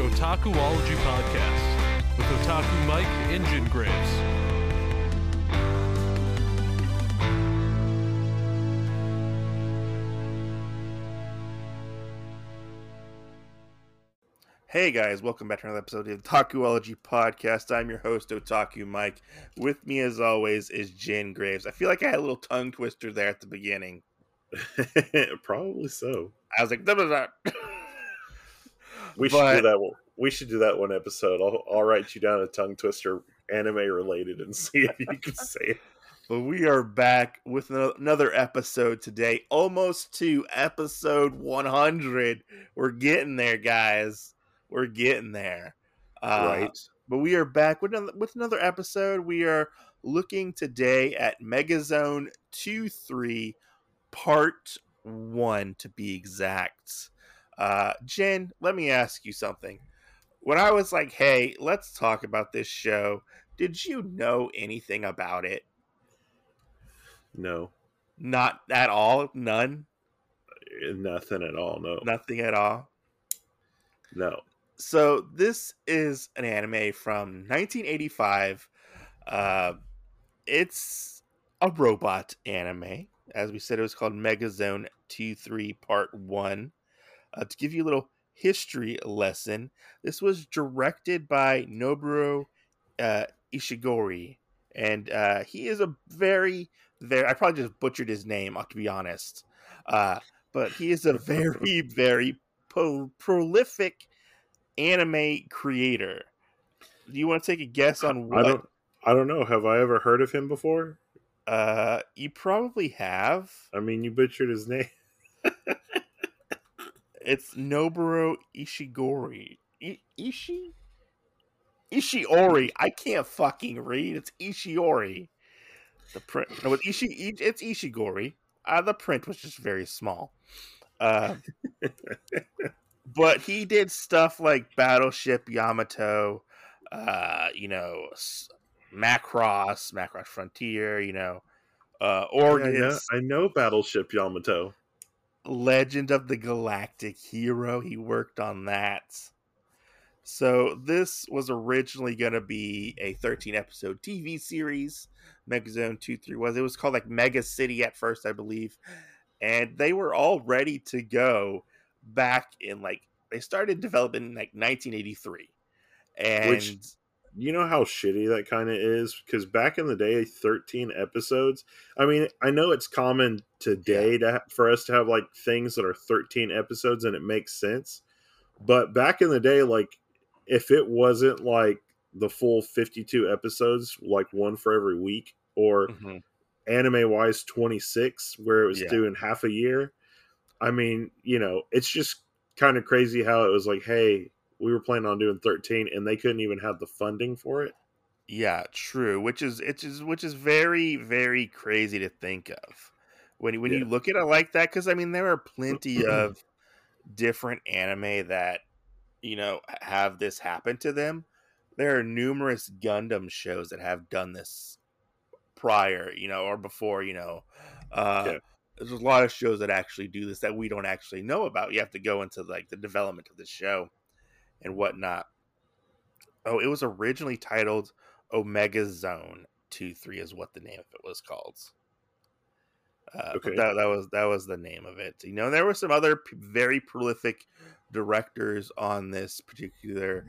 Otakuology Podcast with Otaku Mike and Jin Graves. Hey guys, welcome back to another episode of the Otakuology Podcast. I'm your host, Otaku Mike. With me, as always, is Jin Graves. I feel like I had a little tongue twister there at the beginning. Probably so. I was like, da, da, da. We should do that. We should do that one episode. I'll write you down a tongue twister, anime related, and see if you can say it. But we are back with another episode today, almost to episode 100. We're getting there, guys. We're getting there. Right. But we are back with another episode. We are looking today at Megazone 2-3, Part 1 to be exact. Jen, let me ask you something. When I was like, hey, let's talk about this show, did you know anything about it? No. Not at all? None? Nothing at all, no. Nothing at all? No. So this is an anime from 1985. It's a robot anime. As we said, it was called Megazone 2-3 Part 1. To give you a little history lesson, this was directed by Nobuo Ishigori. And he is a very, I probably just butchered his name, to be honest. But he is a very, very prolific anime creator. Do you want to take a guess on what? I don't know. Have I ever heard of him before? You probably have. I mean, you butchered his name. It's Nobuo Ishigori. Ishiori. I can't fucking read. It's Ishiori. The print. No, it's Ishigori. The print was just very small. But he did stuff like Battleship Yamato, Macross Frontier, Organs. I know Battleship Yamato. Legend of the Galactic Hero. He worked on that. So this was originally going to be a 13-episode TV series. Megazone 2-3 was. It was called like Mega City at first, I believe. And they were all ready to go back in they started developing in 1983. And which, you know how shitty that kind of is? Because back in the day, 13 episodes. I mean, I know it's common today for us to have things that are 13 episodes and it makes sense. But back in the day, if it wasn't the full 52 episodes, one for every week, or anime-wise 26, where it was doing half a year, I mean, it's just kind of crazy how it was hey, we were planning on doing 13 and they couldn't even have the funding for it. Yeah, true. Which is very, very crazy to think of when you look at it like that. Because I mean, there are plenty of different anime that have this happen to them. There are numerous Gundam shows that have done this prior, or before. There's a lot of shows that actually do this that we don't actually know about. You have to go into the development of the show and whatnot. Oh, it was originally titled Omega Zone 2-3 is what the name of it was called. Okay. That was the name of it. There were some other very prolific directors on this particular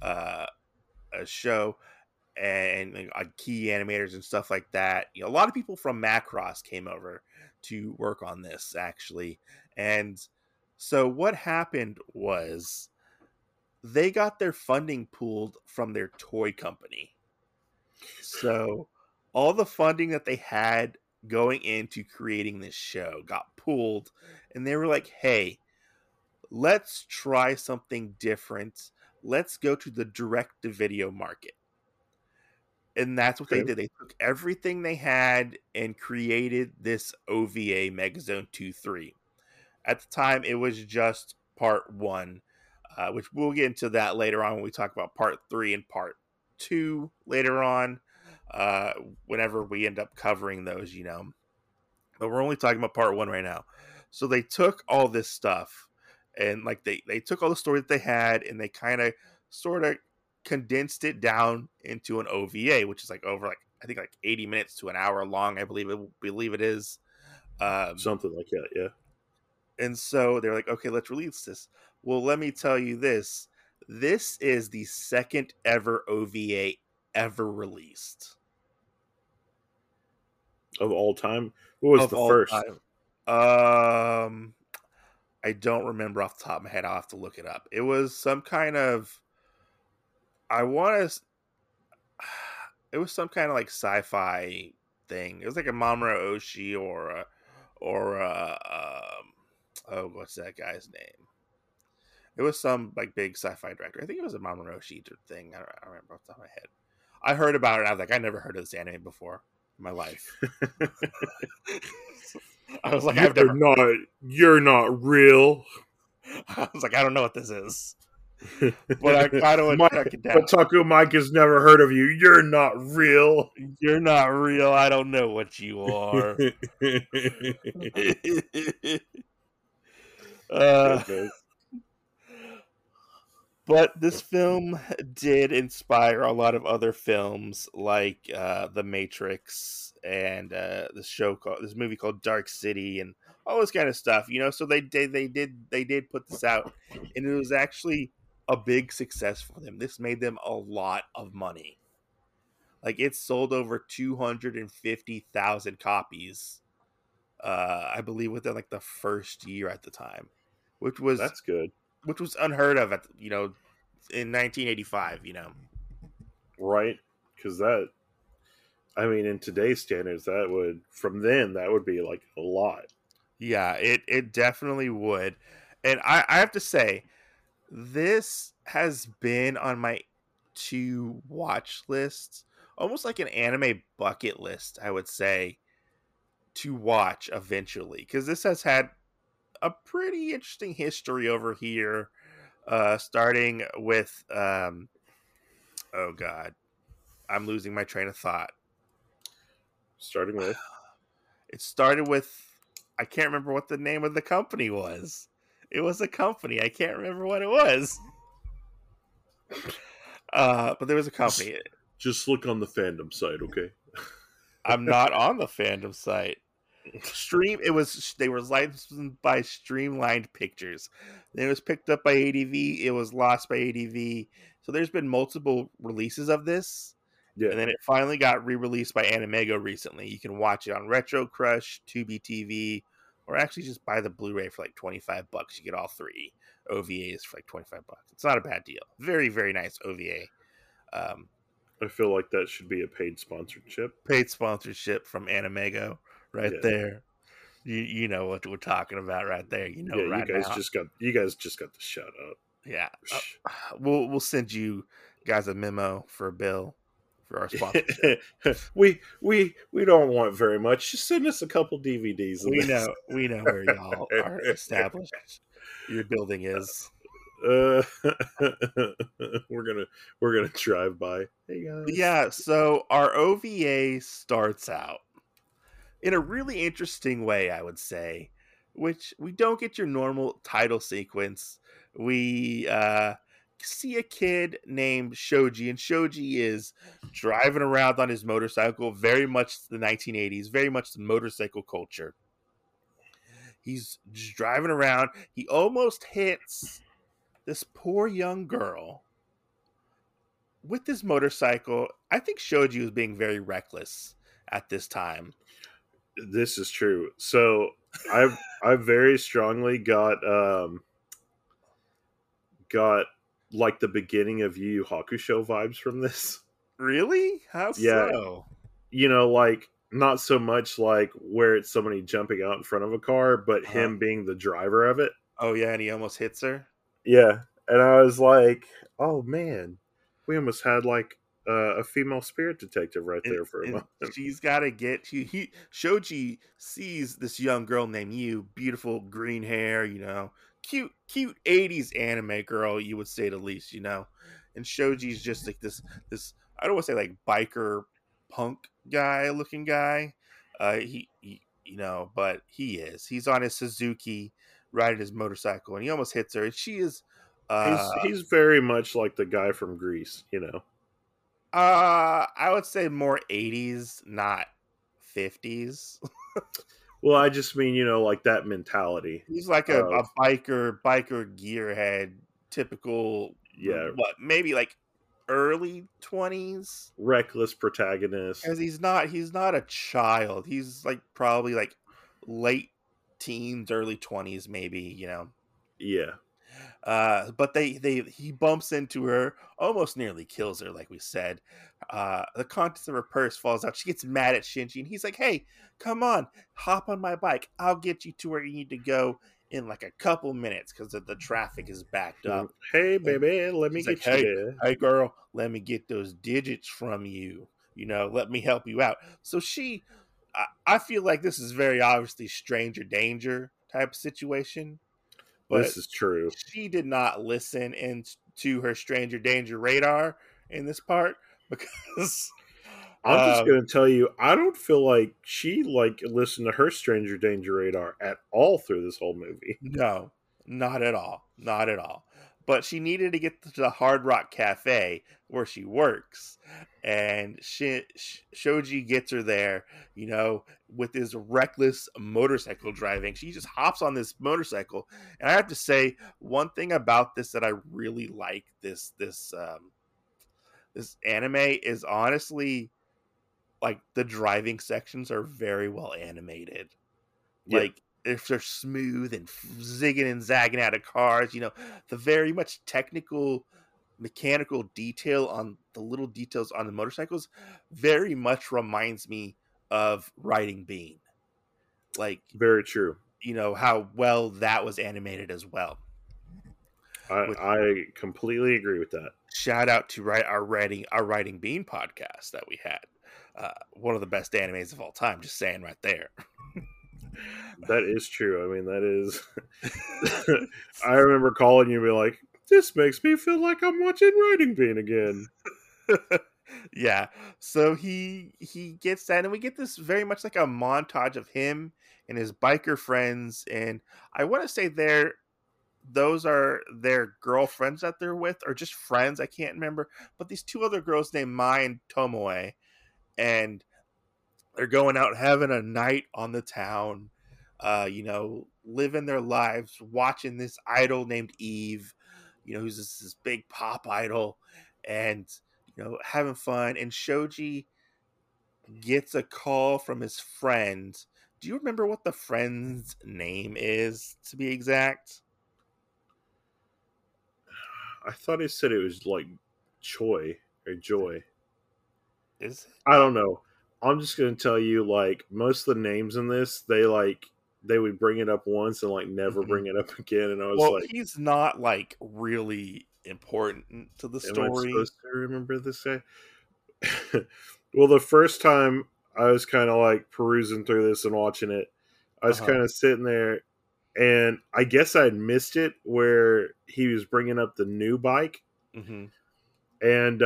show and key animators and stuff like that. A lot of people from Macross came over to work on this actually. And so what happened was they got their funding pooled from their toy company. So all the funding that they had going into creating this show got pooled, and they were like, hey, let's try something different. Let's go to the direct-to-video market. And that's what they did. They took everything they had and created this OVA Megazone 2-3. At the time, it was just Part 1. Which we'll get into that later on when we talk about Part 3 and Part 2 later on, whenever we end up covering those, But we're only talking about Part 1 right now. So they took all this stuff and they took all the story that they had and they kind of sort of condensed it down into an OVA, which is like over like I think like 80 minutes to an hour long. I believe it is. Something like that, yeah. And so they're like, okay, let's release this. Well, let me tell you this. This is the second ever OVA ever released. Of all time? What was Of the all first? time. I don't remember off the top of my head. I'll have to look it up. It was some kind of, I want to, it was some kind of like sci-fi thing. It was like a Mamoru Oshii oh, what's that guy's name? It was some like big sci-fi director. I think it was a Mamoru Oshii thing. I don't remember off the top of my head. I heard about it. And I was like, I never heard of this anime before in my life. I was like, You're not real. I was like, I don't know what this is. But I kind of went check it down. Otaku Mike has never heard of you. You're not real. You're not real. I don't know what you are. But this film did inspire a lot of other films like The Matrix and this movie called Dark City and all this kind of stuff, you know. So they did put this out, and it was actually a big success for them. This made them a lot of money. Like it sold over 250,000 copies, I believe, within like the first year at the time, That's good. Which was unheard of in 1985, right? Because that, I mean, in today's standards, that would be like a lot. Yeah, it definitely would. And I have to say, this has been on my to watch list, almost like an anime bucket list, I would say, to watch eventually, because this has had a pretty interesting history over here, starting with oh god, I'm losing my train of thought. It started with, I can't remember what the name of the company was. It was a company. I can't remember what it was. But there was a company. Just look on the fandom site, okay? I'm not on the fandom site. They were licensed by Streamlined Pictures. Then it was picked up by ADV. It was lost by ADV. So there's been multiple releases of this. Yeah. And then it finally got re-released by Animego recently. You can watch it on Retro Crush, Tubi TV, or actually just buy the Blu-ray for like $25. You get all 3 OVAs for like $25. It's not a bad deal. Very, very nice OVA. I feel like that should be a paid sponsorship. Paid sponsorship from Animego. Right there, you know what we're talking about right there. You know, right you guys just got the shout out. Yeah, we'll send you guys a memo for a bill for our sponsorship. we don't want very much. Just send us a couple DVDs. We know where y'all are established. Your building is. We're gonna drive by. Hey guys. Yeah, so our OVA starts out in a really interesting way, I would say, which we don't get your normal title sequence. We see a kid named Shoji, and Shoji is driving around on his motorcycle, very much the 1980s, very much the motorcycle culture. He's just driving around. He almost hits this poor young girl with this motorcycle. I think Shoji was being very reckless at this time. This is true. So I very strongly got like the beginning of Yu Yu Hakusho vibes from this. Really? How so? You know, like not so much like where it's somebody jumping out in front of a car, but him being the driver of it. Oh yeah, and he almost hits her. Yeah, and I was like, oh man, we almost had like a female spirit detective right there for a moment. She's got to get Shoji sees this young girl named Yu, beautiful green hair, cute 80s anime girl, you would say the least, and Shoji's just like this I don't want to say like biker punk guy looking guy, he but he's on his Suzuki riding his motorcycle, and he almost hits her, and she is He's very much like the guy from Grease, I would say more 80s, not 50s. Well, I just mean, like that mentality He's like of, a biker gearhead, typical, yeah, what, maybe like early 20s? reckless protagonist. Because he's not a child. He's like probably like late teens, early 20s, maybe, Yeah. But he bumps into her, almost nearly kills her, like we said. The contents of her purse falls out. She gets mad at Shinji, and he's like, "Hey, come on, hop on my bike. I'll get you to where you need to go in like a couple minutes because the traffic is backed up." Hey, And baby, let me he's like, get you "Hey, there. hey, girl, let me get those digits from you. Let me help you out." So I feel like this is very obviously stranger danger type of situation, but This is true. she did not listen to her stranger danger radar in this part because I'm just um gonna tell you, I don't feel like she listened to her Stranger Danger radar at all through this whole movie. no, not at all, not at all. But she needed to get to the Hard Rock Cafe where she works, and Shoji gets her there, with his reckless motorcycle driving. She just hops on this motorcycle, and I have to say one thing about this that I really like this anime is honestly, like, the driving sections are very well animated. Yeah, Like, if they're smooth and zigging and zagging out of cars, the very much technical mechanical detail on the little details on the motorcycles very much reminds me of Riding Bean. Like, very true. how well that was animated as well. Which, I completely agree with that. shout out to our Writing Bean podcast that we had. One of the best animes of all time. Just saying right there. That is true. I mean, that is. I remember calling you and be like, "This makes me feel like I'm watching Writing Bean again." Yeah. So he gets that, and we get this very much like a montage of him and his biker friends, and I want to say those are their girlfriends that they're with, or just friends. I can't remember. But these two other girls named Mai and Tomoe, and they're going out having a night on the town, living their lives, watching this idol named Eve, who's this big pop idol, and having fun. And Shoji gets a call from his friend. Do you remember what the friend's name is, to be exact? I thought he said it was like Choi or Joy. Is it? I don't know. I'm just gonna tell you, like, most of the names in this, they would bring it up once and like never Mhm. bring it up again, and I was Well, like, he's not like really important to the "Am I story. supposed to remember this guy?" Well, the first time I was kind of like perusing through this and watching it, I was Uh-huh. kind of sitting there, and I guess I'd missed it where he was bringing up the new bike, Hmm. and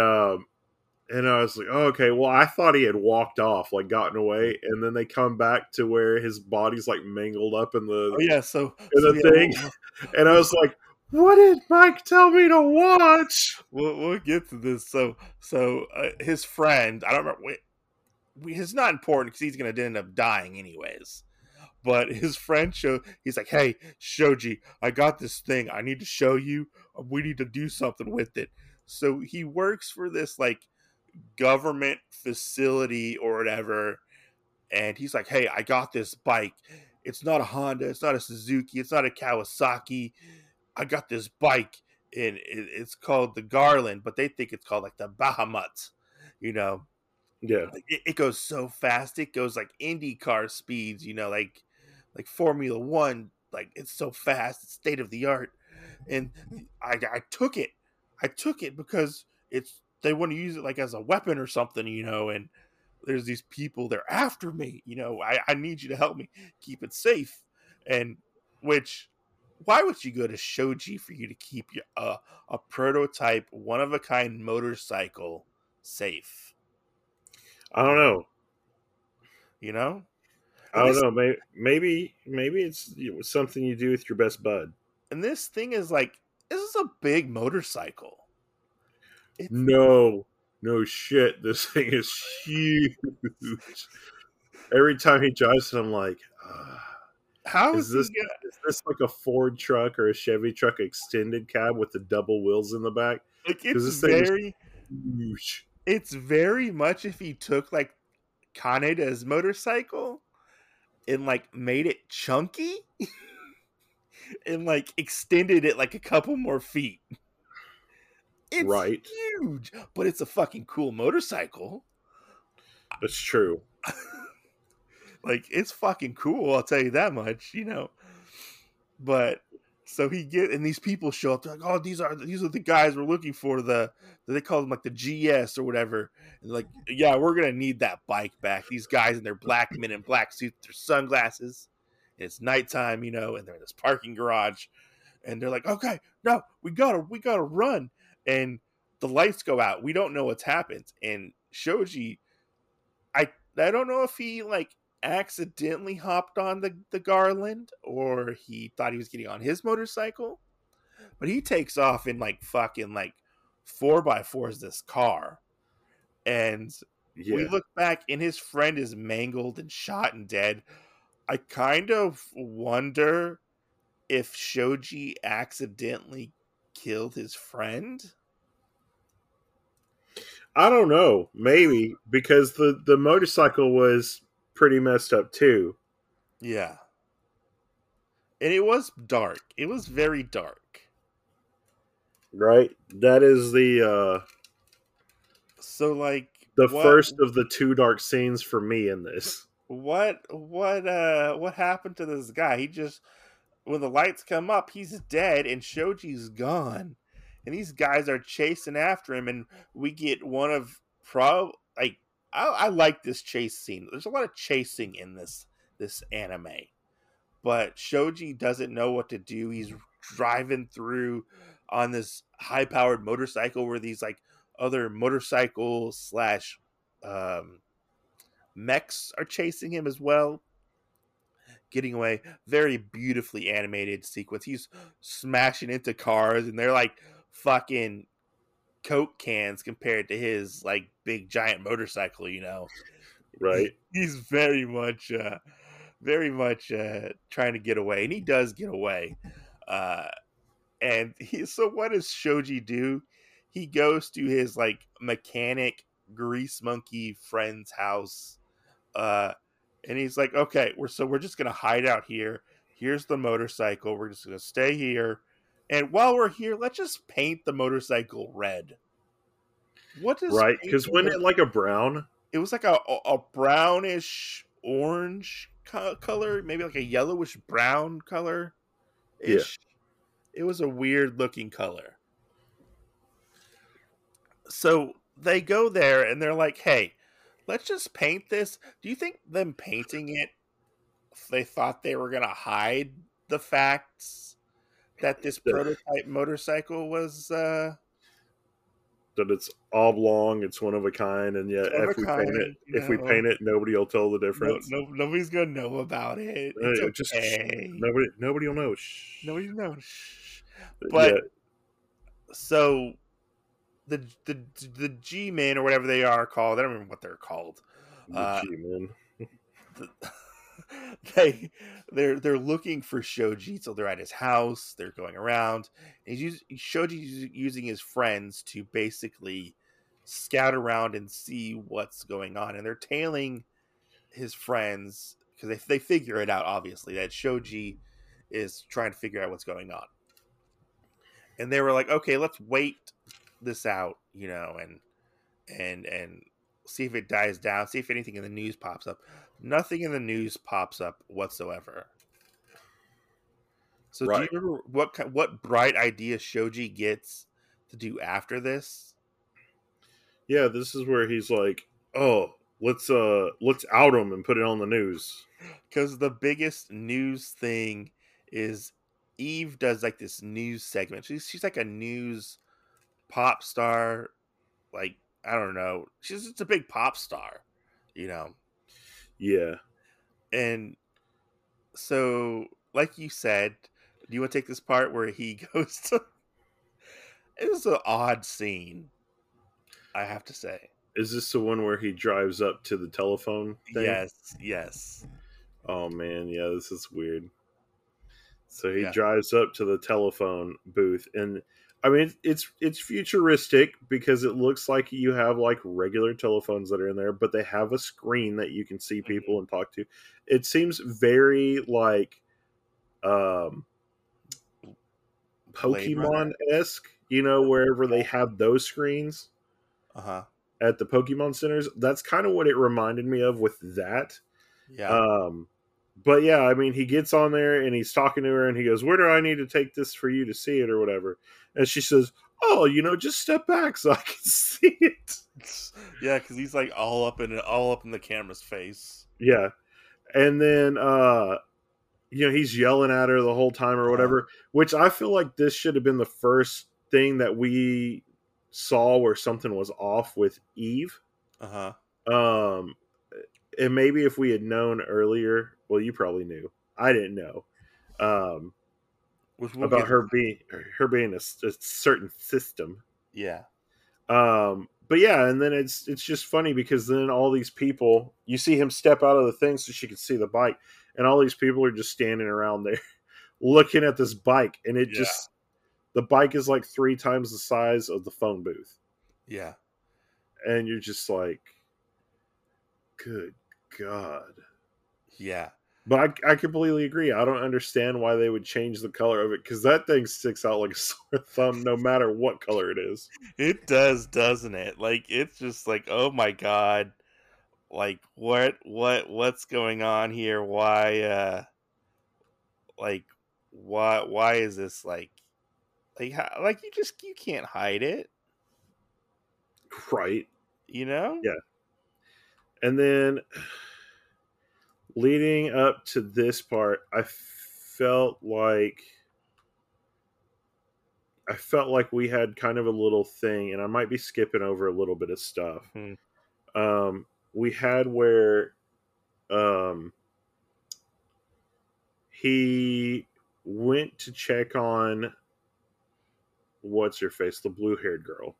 I was like, oh, okay, well, I thought he had walked off, like gotten away, and then they come back to where his body's like mangled up in Oh yeah, so in so the yeah, thing, and I was like, what did Mike tell me to watch? we'll get to this. So his friend, I don't remember. It's not important because he's gonna end up dying anyways. But his friend he's like, "Hey, Shoji, I got this thing. I need to show you. We need to do something with it." So he works for this like government facility or whatever, and he's like, "Hey, I got this bike. It's not a Honda. It's not a Suzuki. It's not a Kawasaki. I got this bike, and it's called the Garland, but they think it's called like the Bahamut. You know, Yeah, it goes so fast. It goes like Indy car speeds. Like Formula One. Like it's so fast. It's state of the art. And I took it. I took it because they want to use it like as a weapon or something. And there's these people, they're after me. I need you to help me keep it safe. And which why would you go to Shoji for you to keep a prototype one of a kind motorcycle safe? I don't know. you know I and don't this know. Maybe it's something you do with your best bud. and this thing is like this is a big motorcycle. It's No shit. This thing is huge. Every time he drives it, I'm like, how is is he this like a Ford truck or a Chevy truck extended cab with the double wheels in the back? like Because this thing is huge. it's very much if he took like Kaneda's motorcycle and like made it chunky and like extended it like a couple more feet. It's Right. huge, but it's a fucking cool motorcycle. That's true. Like it's fucking cool, I'll tell you that much, But so and these people show up, they're like, oh, these are the guys we're looking for, they call them like the GS or whatever. And like, yeah, we're gonna need that bike back. These guys in their black men in black suits, their sunglasses, and it's nighttime, and they're in this parking garage, and they're like, okay, no, we gotta run. And the lights go out. We don't know what's happened. And Shoji, I don't know if he like accidentally hopped on the Garland or he thought he was getting on his motorcycle, but he takes off in like fucking like 4x4s this car. And we look back and his friend is mangled and shot and dead. I kind of wonder if Shoji accidentally killed his friend. I don't know. Maybe because the motorcycle was pretty messed up too. Yeah. And it was dark. It was very dark. Right? That is the so like first of the two dark scenes for me in this. What happened to this guy? He just, when the lights come up, he's dead and Shoji's gone. And these guys are chasing after him, and we get one of I like this chase scene. There's a lot of chasing in this anime. But Shoji doesn't know what to do. He's driving through on this high-powered motorcycle where these like other motorcycle slash mechs are chasing him as well. Getting away. Very beautifully animated sequence. He's smashing into cars, and they're like fucking Coke cans compared to his like big giant motorcycle, Right. He's very much trying to get away, and he does get away. So what does Shoji do? He goes to his like mechanic grease monkey friend's house, and he's like, okay, we're just gonna hide out here. Here's the motorcycle. We're just gonna stay here, and while we're here, let's just paint the motorcycle red. What does right? Because when it like a brown, it was like a brownish orange color, maybe like a yellowish brown color. Yeah. It was a weird looking color. So they go there and they're like, hey, let's just paint this. Do you think them painting it, they thought they were going to hide the facts that this prototype motorcycle was... that it's oblong, it's one of a kind, and yet if we paint it, nobody will tell the difference. Nobody's going to know about it. It's okay. Nobody will know. Shh. Nobody knows. But so the G-men or whatever they are called, I don't remember what they're called. The G-men. They're looking for Shoji, so they're at his house. They're going around. Shoji's using his friends to basically scout around and see what's going on, and they're tailing his friends because they figure it out, obviously, that Shoji is trying to figure out what's going on. And they were like, okay, let's wait this out, and see if it dies down, see if anything in the news pops up. Nothing in the news pops up whatsoever. So do you remember what bright idea Shoji gets to do after this? Yeah, this is where he's like, oh, let's out him and put it on the news. Because the biggest news thing is Eve does like this news segment. She's like a news pop star. Like, I don't know. She's just a big pop star, Yeah. And so, like you said, do you want to take this part where he goes to... it was an odd scene, I have to say. Is this the one where he drives up to the telephone thing? Yes. Oh man, yeah, this is weird. So he Yeah. drives up to the telephone booth, and I mean it's futuristic because it looks like you have like regular telephones that are in there, but they have a screen that you can see people and talk to. It seems very like um Pokemon esque, wherever they have those screens Uh-huh. at the Pokemon centers. That's kind of what it reminded me of with that. Yeah. But yeah, I mean, he gets on there and he's talking to her and he goes, "Where do I need to take this for you to see it or whatever?" And she says, "Oh, just step back so I can see it." Yeah, because he's like all up in the camera's face. Yeah. And then he's yelling at her the whole time or whatever, which I feel like this should have been the first thing that we saw where something was off with Eve. Uh-huh. And maybe if we had known earlier, well, you probably knew. I didn't know. About her being a certain system. Yeah. But yeah, and then it's just funny because then all these people, you see him step out of the thing so she can see the bike, and all these people are just standing around there looking at this bike, and the bike is like 3 times the size of the phone booth. Yeah. And you're just like, good God. Yeah. But I completely agree. I don't understand why they would change the color of it, because that thing sticks out like a sore thumb no matter what color it is. It does, doesn't it? Like, it's just like, oh my God. Like, what's going on here? Why, why is this like you can't hide it, Right. Yeah. And then leading up to this part, I felt like we had kind of a little thing, and I might be skipping over a little bit of stuff. We had where he went to check on what's her face, the blue-haired girl.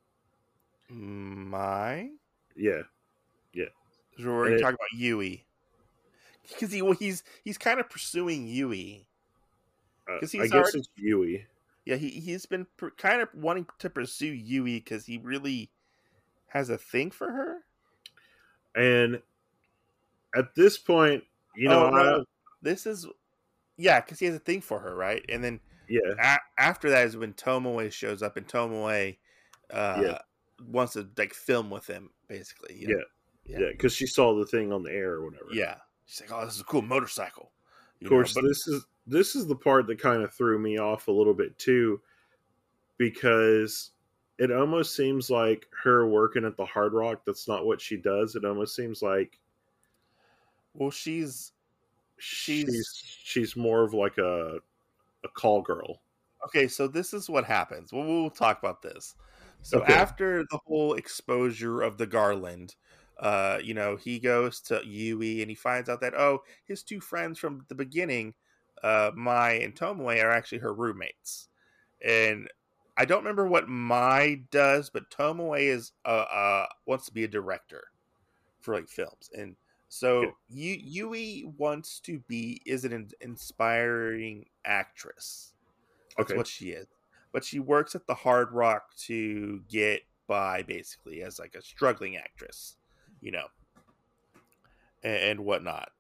Yeah. So we're talking about Yui, because he's kind of pursuing Yui. I guess it's Yui. Yeah, he's been kind of wanting to pursue Yui because he really has a thing for her. And at this point, this is because he has a thing for her, right? And then after that is when Tomoe shows up, and Tomoe wants to like film with him, basically. Yeah, because she saw the thing on the air or whatever. Yeah, she's like, "Oh, this is a cool motorcycle." Of course, this is the part that kind of threw me off a little bit too, because it almost seems like her working at the Hard Rock. That's not what she does. It almost seems like, well, she's more of like a call girl. Okay, so this is what happens. We'll talk about this. So after the whole exposure of the Garland, he goes to Yui and he finds out that his 2 friends from the beginning, Mai and Tomoe, are actually her roommates. And I don't remember what Mai does, but Tomoe is wants to be a director for like films, and so Yui wants to is an inspiring actress. That's what she is. But she works at the Hard Rock to get by, basically, as like a struggling actress, and whatnot.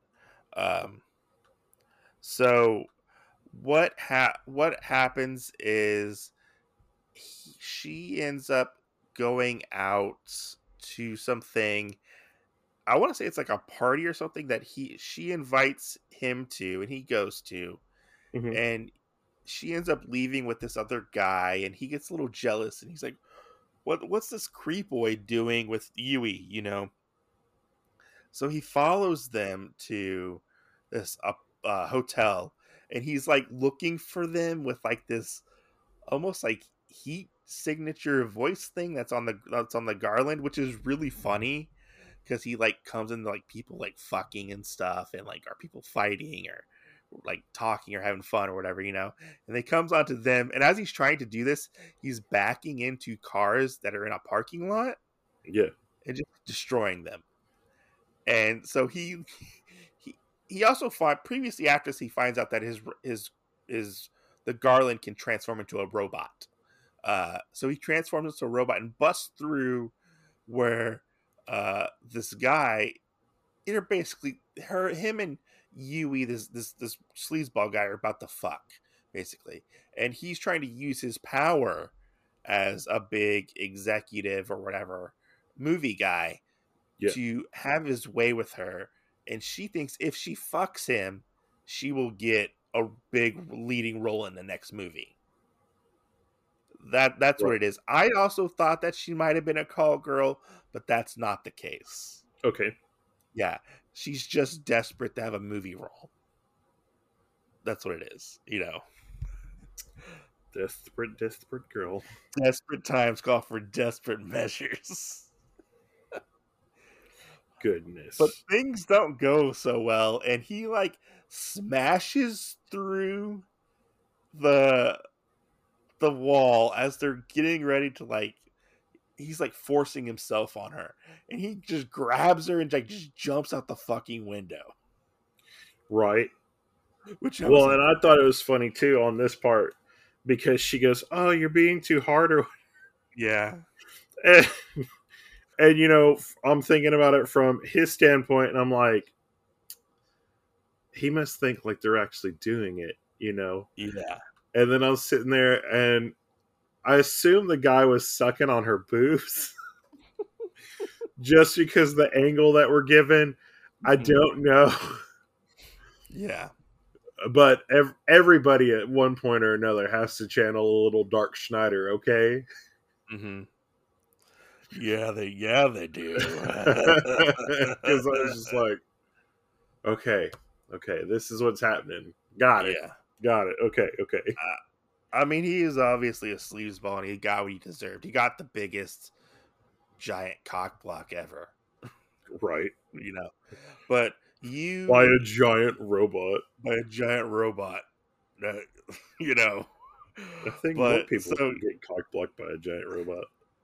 So what happens is she ends up going out to something. I want to say it's like a party or something that she invites him to, and he goes to, and she ends up leaving with this other guy, and he gets a little jealous, and he's like, what's this creepoid doing with Yui, So he follows them to this hotel, and he's like looking for them with like this almost like heat signature voice thing that's on the Garland, which is really funny because he like comes into like people like fucking and stuff, and like, are people fighting, or like talking or having fun or whatever, you know. And they comes onto them, and as he's trying to do this, he's backing into cars that are in a parking lot Yeah. and just destroying them. And so he he also fought previously after this, he finds out that his the Garland can transform into a robot. So he transforms into a robot and busts through where this guy, they're basically him and Yui, this sleazeball guy, are about to fuck, basically. And he's trying to use his power as a big executive or whatever movie guy Yeah. to have his way with her. And she thinks if she fucks him, she will get a big leading role in the next movie. That's what Right. it is. I also thought that she might have been a call girl, but that's not the case. Okay. Yeah, she's just desperate to have a movie role. That's what it is, you know. Desperate girl. Desperate times call for desperate measures. Goodness. But things don't go so well, and he like smashes through the wall as they're getting ready to like, he's like forcing himself on her, and he just grabs her and like just jumps out the fucking window. Right. Which Well, like, and I thought it was funny too on this part because she goes, "Oh, you're being too hard," or yeah, and you know, I'm thinking about it from his standpoint, and I'm like, he must think like they're actually doing it, you know? yeah. And then I was sitting there, and I assume the guy was sucking on her boobs, just because the angle that we're given. I don't know. Yeah. But everybody at one point or another has to channel a little Dark Schneider, okay? Mm-hmm. Yeah, they do. Because I was just like, okay, this is what's happening. Got it. Yeah. Got it. Okay. I mean, he is obviously a sleazeball, and he got what he deserved. He got the biggest giant cock block ever, Right. you know. But you By a giant robot. That, you know. I think more people get cock blocked by a giant robot.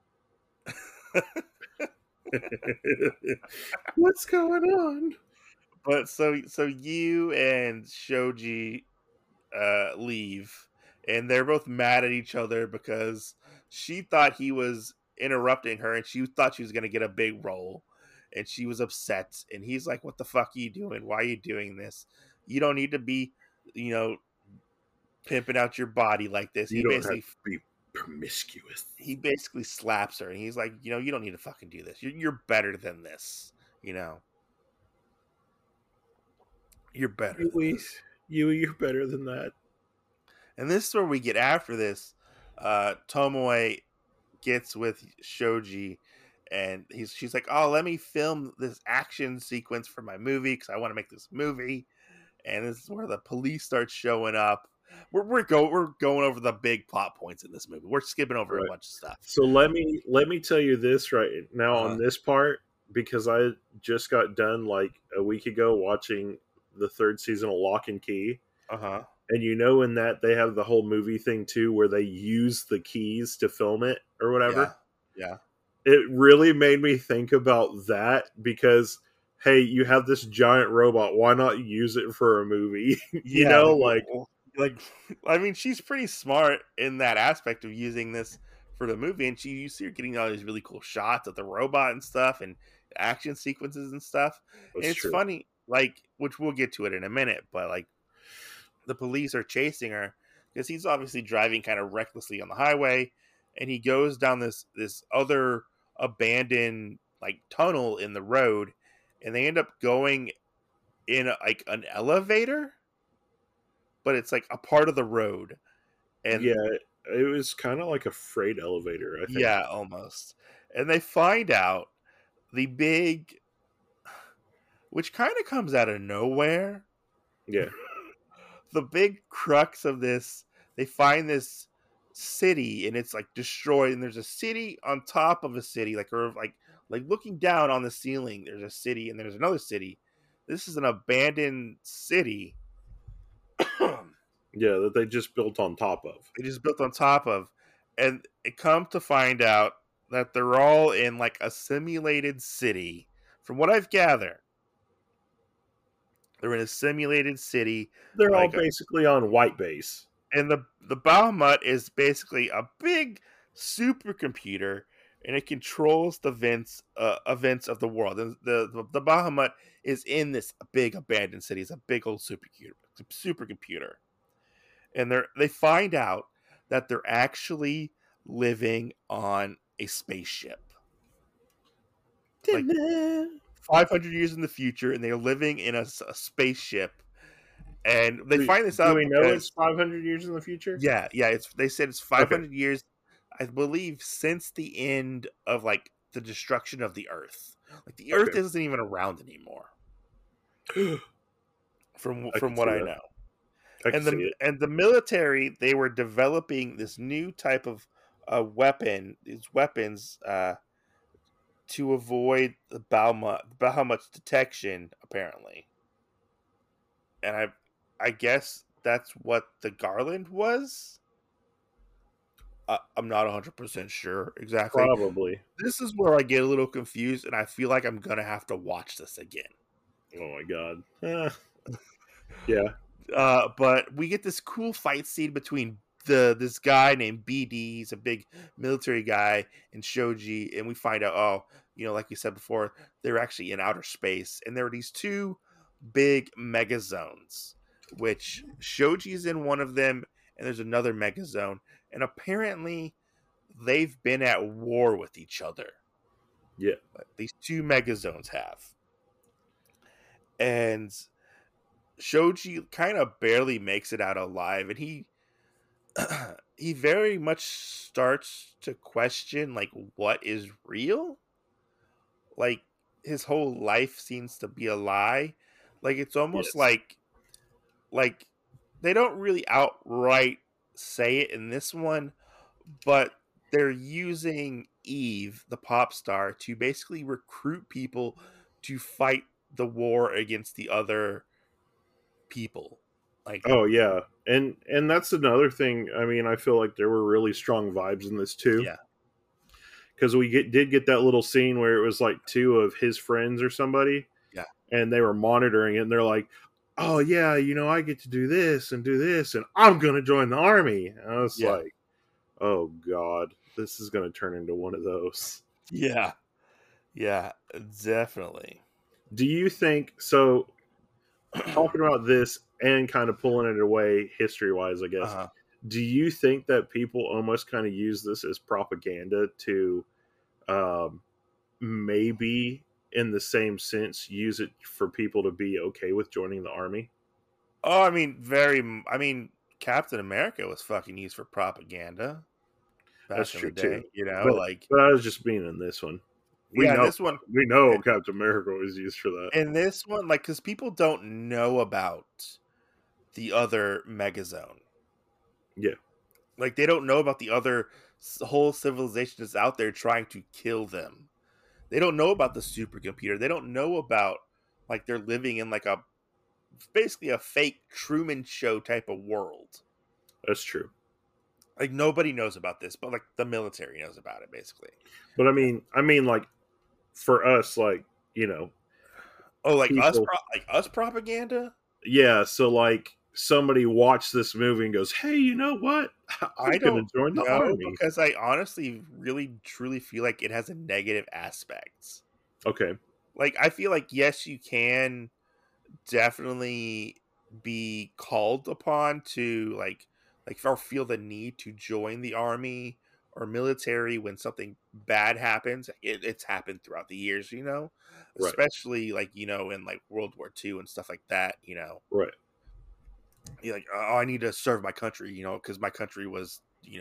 What's going on? But so you and Shoji leave, and they're both mad at each other because she thought he was interrupting her, and she thought she was going to get a big role, and she was upset. And he's like, "What the fuck are you doing? Why are you doing this? You don't need to be, you know, pimping out your body like this." You don't have to be promiscuous. He basically slaps her, and he's like, "You know, you don't need to fucking do this. You're better than this. You know, you're better than this." You're better than that. And this is where we get after this. Tomoe gets with Shoji, and she's like, "Oh, let me film this action sequence for my movie because I want to make this movie." And this is where the police start showing up. We're going over the big plot points in this movie. We're skipping over a bunch of stuff. So let me tell you this right now on this part, because I just got done like a week ago watching the 3rd season of Lock and Key. And you know, in that they have the whole movie thing too, where they use the keys to film it or whatever. Yeah. It really made me think about that because, hey, you have this giant robot. Why not use it for a movie? You know, like, I mean, she's pretty smart in that aspect of using this for the movie, and you see her getting all these really cool shots of the robot and stuff, and action sequences and stuff. And it's funny, like, which we'll get to it in a minute, but like, the police are chasing her because he's obviously driving kind of recklessly on the highway, and he goes down this other abandoned like tunnel in the road, and they end up going in like an elevator, but it's like a part of the road. And yeah, it was kind of like a freight elevator, I think. Yeah, almost. And they find out the big, which kind of comes out of nowhere. Yeah. The big crux of this, they find this city, and it's like destroyed, and there's a city on top of a city, like, or like looking down on the ceiling, there's a city, and there's another city. This is an abandoned city, Yeah, that they just built on top of. They just built on top of, and it come to find out that they're all in like a simulated city. From what I've gathered, they're in a simulated city, They're all like, basically on white base. and the Bahamut is basically a big supercomputer, and it controls the events of the world. And the Bahamut is in this big abandoned city. It's a big old supercomputer, and they find out that they're actually living on a spaceship, like 500 years in the future, and they're living in a spaceship. And they find this Do out we know because it's 500 years in the future? yeah, they said it's Okay. 500 years, I believe, since the end of like the destruction of the Earth. Like the Earth Okay. isn't even around anymore, from I can what see I that. know. I can see it. And the military, they were developing this new type of weapon, these weapons, to avoid the Bahamut's detection, apparently. And I guess that's what the Garland was. I'm not 100% sure exactly. Probably. This is where I get a little confused, and I feel like I'm gonna have to watch this again. Oh my god. Yeah. But we get this cool fight scene between this guy named BD. He's a big military guy, and Shoji, and we find out, oh, like we said before, they're actually in outer space, and there are these two big mega zones, which Shoji's in one of them, and there's another mega zone, and apparently they've been at war with each other. Yeah. These two mega zones have. And Shoji kind of barely makes it out alive, and he he very much starts to question like what is real. Like his whole life seems to be a lie. Like it's almost Yes. like they don't really outright say it in this one, but they're using Eve, the pop star, to basically recruit people to fight the war against the other people. Like, Oh yeah. And that's another thing. I mean, I feel like there were really strong vibes in this too. yeah, Because we did get that little scene where it was like two of his friends or somebody. Yeah. And they were monitoring it, and they're like, oh yeah, I get to do this, and I'm gonna join the army. And I was Yeah. like, oh god, this is gonna turn into one of those. yeah, definitely. Do you think so? Talking about this and kind of pulling it away history wise, I guess. Uh-huh. Do you think that people almost kind of use this as propaganda to maybe in the same sense use it for people to be okay with joining the army? Oh, I mean, Captain America was fucking used for propaganda back That's in true the day. too. But I was just being in this one. We know this one, we know Captain America was used for that. in this one, like, because people don't know about the other megazone. Yeah. Like, they don't know about the other whole civilization that's out there trying to kill them. They don't know about the supercomputer. They don't know about, like, they're living in, like, basically a fake Truman Show type of world. That's true. Like, nobody knows about this, but, like, the military knows about it, basically. But I mean, like, for us, like, Oh, like people, us propaganda? yeah. So like, somebody watched this movie and goes, "Hey, you know what? I'm gonna join the army." Because I honestly really truly feel like it has a negative aspects. Okay. Like, I feel like, yes, you can definitely be called upon to like or feel the need to join the army or military when something bad happens. It's happened throughout the years, Right. especially like in like World War II and stuff like that. Right. You're like, oh, I need to serve my country, because my country was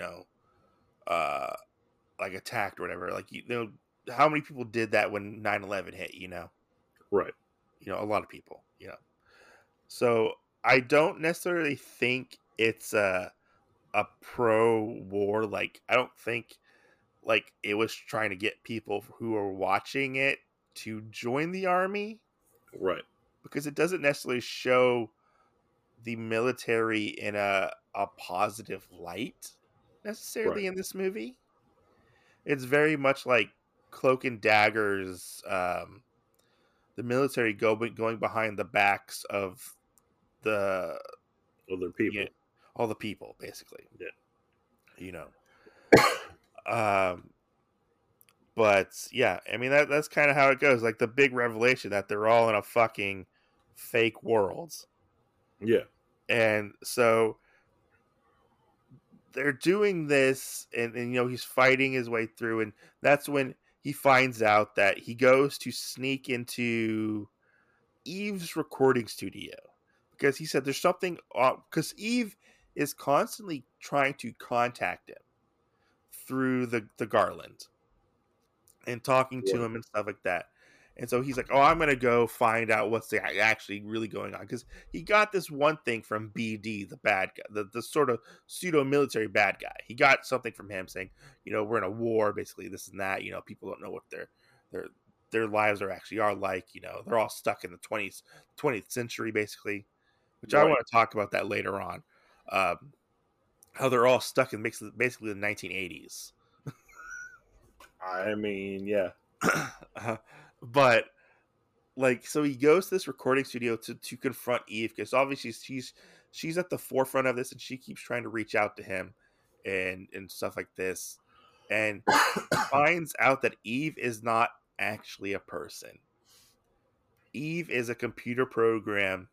like attacked or whatever. Like, how many people did that when 9/11 hit? Right. A lot of people. So I don't necessarily think it's a pro-war. Like, I don't think like it was trying to get people who are watching it to join the army, Right. because it doesn't necessarily show the military in a positive light necessarily Right. in this movie. It's very much like Cloak and Dagger's the military going behind the backs of the Other yeah, people. all the people basically, Yeah. you know. Um but yeah, I mean that's kind of how it goes. Like the big revelation that they're all in a fucking fake world. Yeah. And so they're doing this and you know he's fighting his way through and that's when he finds out that he goes to sneak into Eve's recording studio because he said there's something because Eve is constantly trying to contact him through the Garland and talking to Right. him and stuff like that. And so he's like, "Oh, I'm gonna go find out what's actually really going on," because he got this one thing from BD, the bad guy, the sort of pseudo military bad guy. He got something from him saying, "You know, we're in a war, basically this and that. You know, people don't know what their their lives are actually are like. You know, they're all stuck in the 20th century, basically." Which I Right. want to talk about that later on. How they're all stuck in basically the 1980s. I mean, yeah. But like so he goes to this recording studio to confront Eve because obviously she's at the forefront of this and she keeps trying to reach out to him and stuff like this and finds out that Eve is not actually a person. Eve is a computer program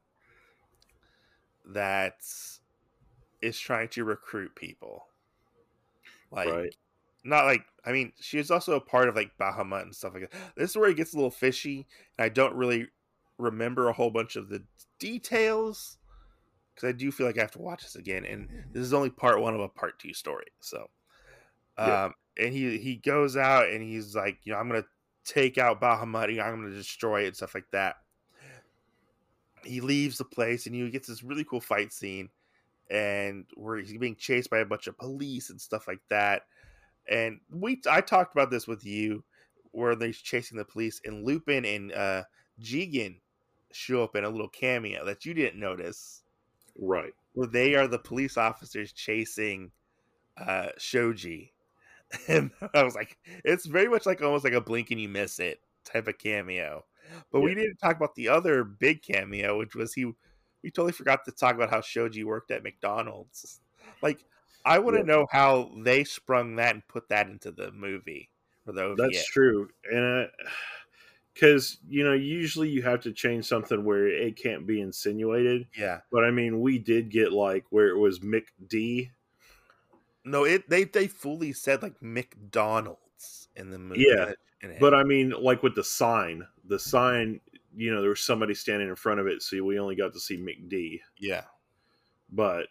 that is trying to recruit people. Like Right. not like I mean, she is also a part of like Bahamut and stuff like that. This is where it gets a little fishy, and I don't really remember a whole bunch of the details because I do feel like I have to watch this again. And this is only part one of a part two story. So, Yeah. and he goes out and he's like, you know, I'm gonna take out Bahamut, I'm gonna destroy it, and stuff like that. He leaves the place and he gets this really cool fight scene, and where he's being chased by a bunch of police and stuff like that. And I talked about this with you, where they're chasing the police, and Lupin and Jigen show up in a little cameo that you didn't notice. Right. Where they are the police officers chasing Shoji, and I was like, it's very much like almost like a blink and you miss it type of cameo. But Yeah. we didn't talk about the other big cameo, which was we totally forgot to talk about how Shoji worked at McDonald's. Like, I want to Yeah. know how they sprung that and put that into the movie or the OVA. That's true. And because, usually you have to change something where it can't be insinuated. Yeah. But I mean, we did get like where it was McD. No, they fully said like McDonald's in the movie. Yeah. In it. But I mean, like with the sign, there was somebody standing in front of it. So we only got to see McD. Yeah. But,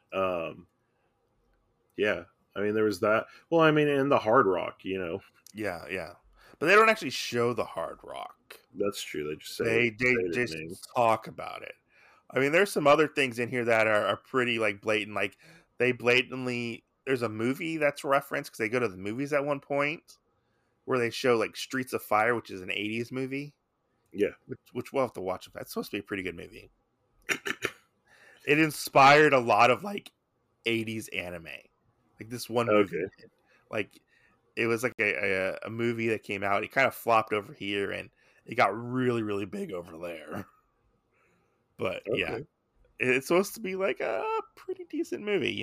yeah. I mean, there was that. Well, I mean, and the Hard Rock, Yeah, yeah. But they don't actually show the Hard Rock. That's true. They just They the just name. talk about it. I mean, there's some other things in here that are pretty like blatant. Like they blatantly there's a movie that's referenced because they go to the movies at one point where they show like Streets of Fire, which is an '80s movie. Yeah. Which we'll have to watch. That's supposed to be a pretty good movie. It inspired a lot of like '80s anime. Like this one movie Okay. did. Like it was like a movie that came out. It kind of flopped over here and it got really, really big over there. But yeah, Okay. it's supposed to be like a pretty decent movie,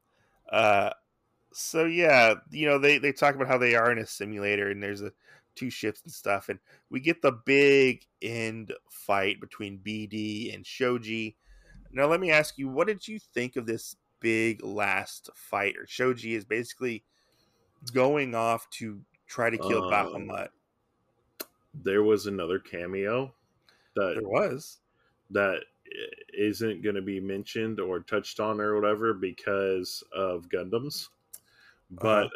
So yeah, they talk about how they are in a simulator and there's two ships and stuff, and we get the big end fight between BD and Shoji. Now let me ask you, what did you think of this big last fight? Or Shoji is basically going off to try to kill Bahamut. There was another cameo that There was. that isn't going to be mentioned or touched on or whatever because of Gundams. But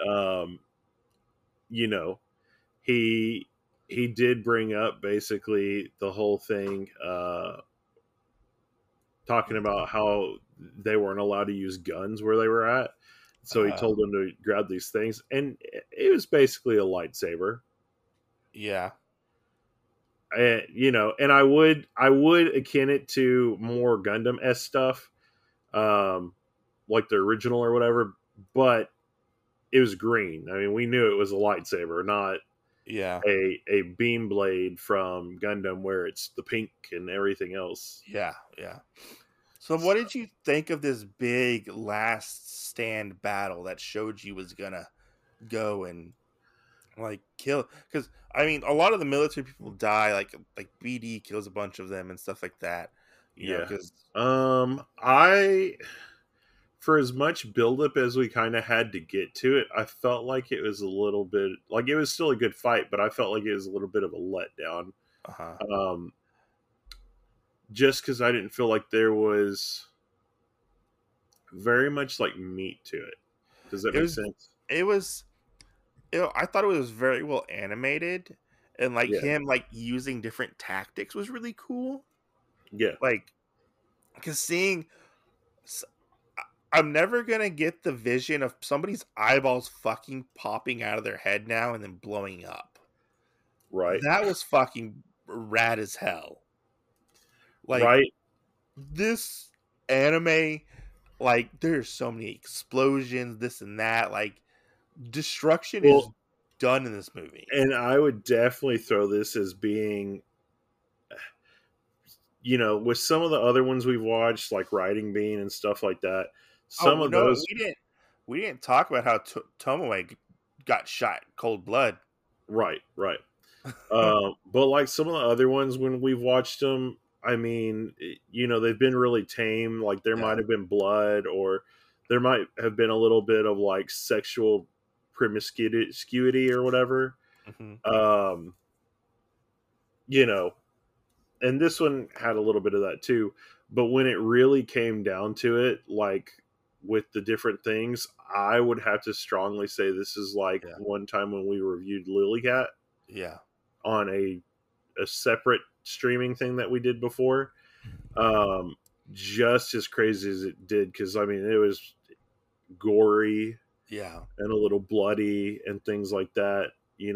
he did bring up basically the whole thing, talking about how they weren't allowed to use guns where they were at. So he told them to grab these things, and it was basically a lightsaber. Yeah. And I would akin it to more Gundam-esque stuff, um, like the original or whatever, but it was green. I mean, we knew it was a lightsaber, not Yeah. a beam blade from Gundam where it's the pink and everything else. Yeah. Yeah. So what did you think of this big last stand battle that Shoji was gonna go and like kill? Because I mean, a lot of the military people die. Like BD kills a bunch of them and stuff like that. You know, Yeah. because I for as much buildup as we kind of had to get to it, I felt like it was a little bit like it was still a good fight, but I felt like it was a little bit of a letdown. uh-huh. Um, just because I didn't feel like there was very much like meat to it. Does that it make was sense? it was I thought it was very well animated, and like Yeah. him like using different tactics was really cool. Yeah. Like, because s- I'm never gonna get the vision of somebody's eyeballs fucking popping out of their head now and then blowing up. Right. That was fucking rad as hell. Like Right. this anime, like there's so many explosions, this and that. Like destruction is Well, done in this movie. and I would definitely throw this as being, with some of the other ones we've watched, like Riding Bean and stuff like that. Some Oh of no, those, we didn't talk about how Tomoe got shot in cold blood. right, right. But like some of the other ones, when we've watched them, I mean, they've been really tame. Like there Yeah. might have been blood, or there might have been a little bit of like sexual promiscuity or whatever. hmm Um, you know, and this one had a little bit of that too. But when it really came down to it, like with the different things, I would have to strongly say this is like Yeah. one time when we reviewed Lily Cat Yeah. on a separate streaming thing that we did before. Um, just as crazy as it did, because I mean, it was gory Yeah. and a little bloody and things like that.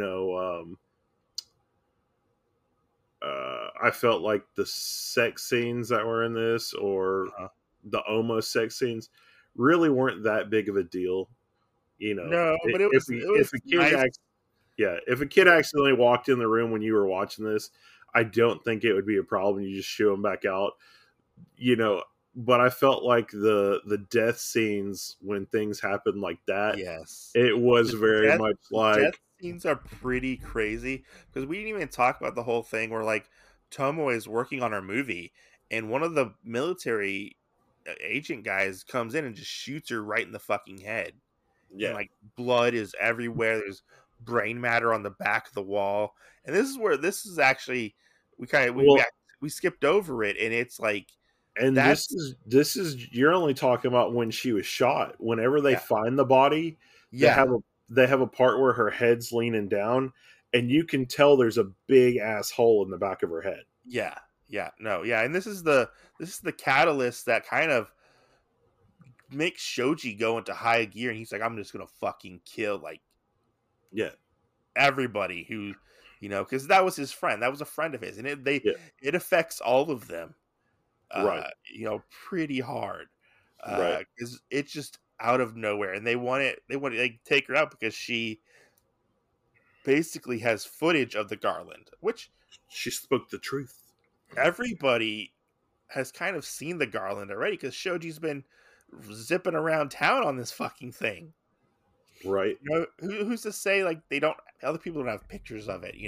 I felt like the sex scenes that were in this, or Uh-huh. the almost sex scenes, really weren't that big of a deal. No, but If it if was a kid nice. yeah, if a kid accidentally walked in the room when you were watching this, I don't think it would be a problem. You just shoo them back out, you know. But I felt like the death scenes when things happen like that, Yes. it was The very death much the death like, scenes are pretty crazy because we didn't even talk about the whole thing where like Tomoe is working on her movie and one of the military agent guys comes in and just shoots her right in the fucking head. And yeah, like blood is everywhere. There's brain matter on the back of the wall, and this is actually we kind of well, we skipped over it, and it's like and that's this is you're only talking about when she was shot. Whenever they yeah find the body, they yeah have a they have a part where her head's leaning down, and you can tell there's a big ass hole in the back of her head. yeah, and this is the catalyst that kind of makes Shoji go into high gear, and he's like, I'm just gonna fucking kill like Yeah, everybody who because that was his friend, that was a friend of his, and yeah, it affects all of them right, pretty hard right. because it's just out of nowhere, and they want to like take her out because she basically has footage of the Garland, which She spoke the truth. everybody has kind of seen the Garland already because Shoji's been zipping around town on this fucking thing. Right, Who's to say like they don't other people don't have pictures of it?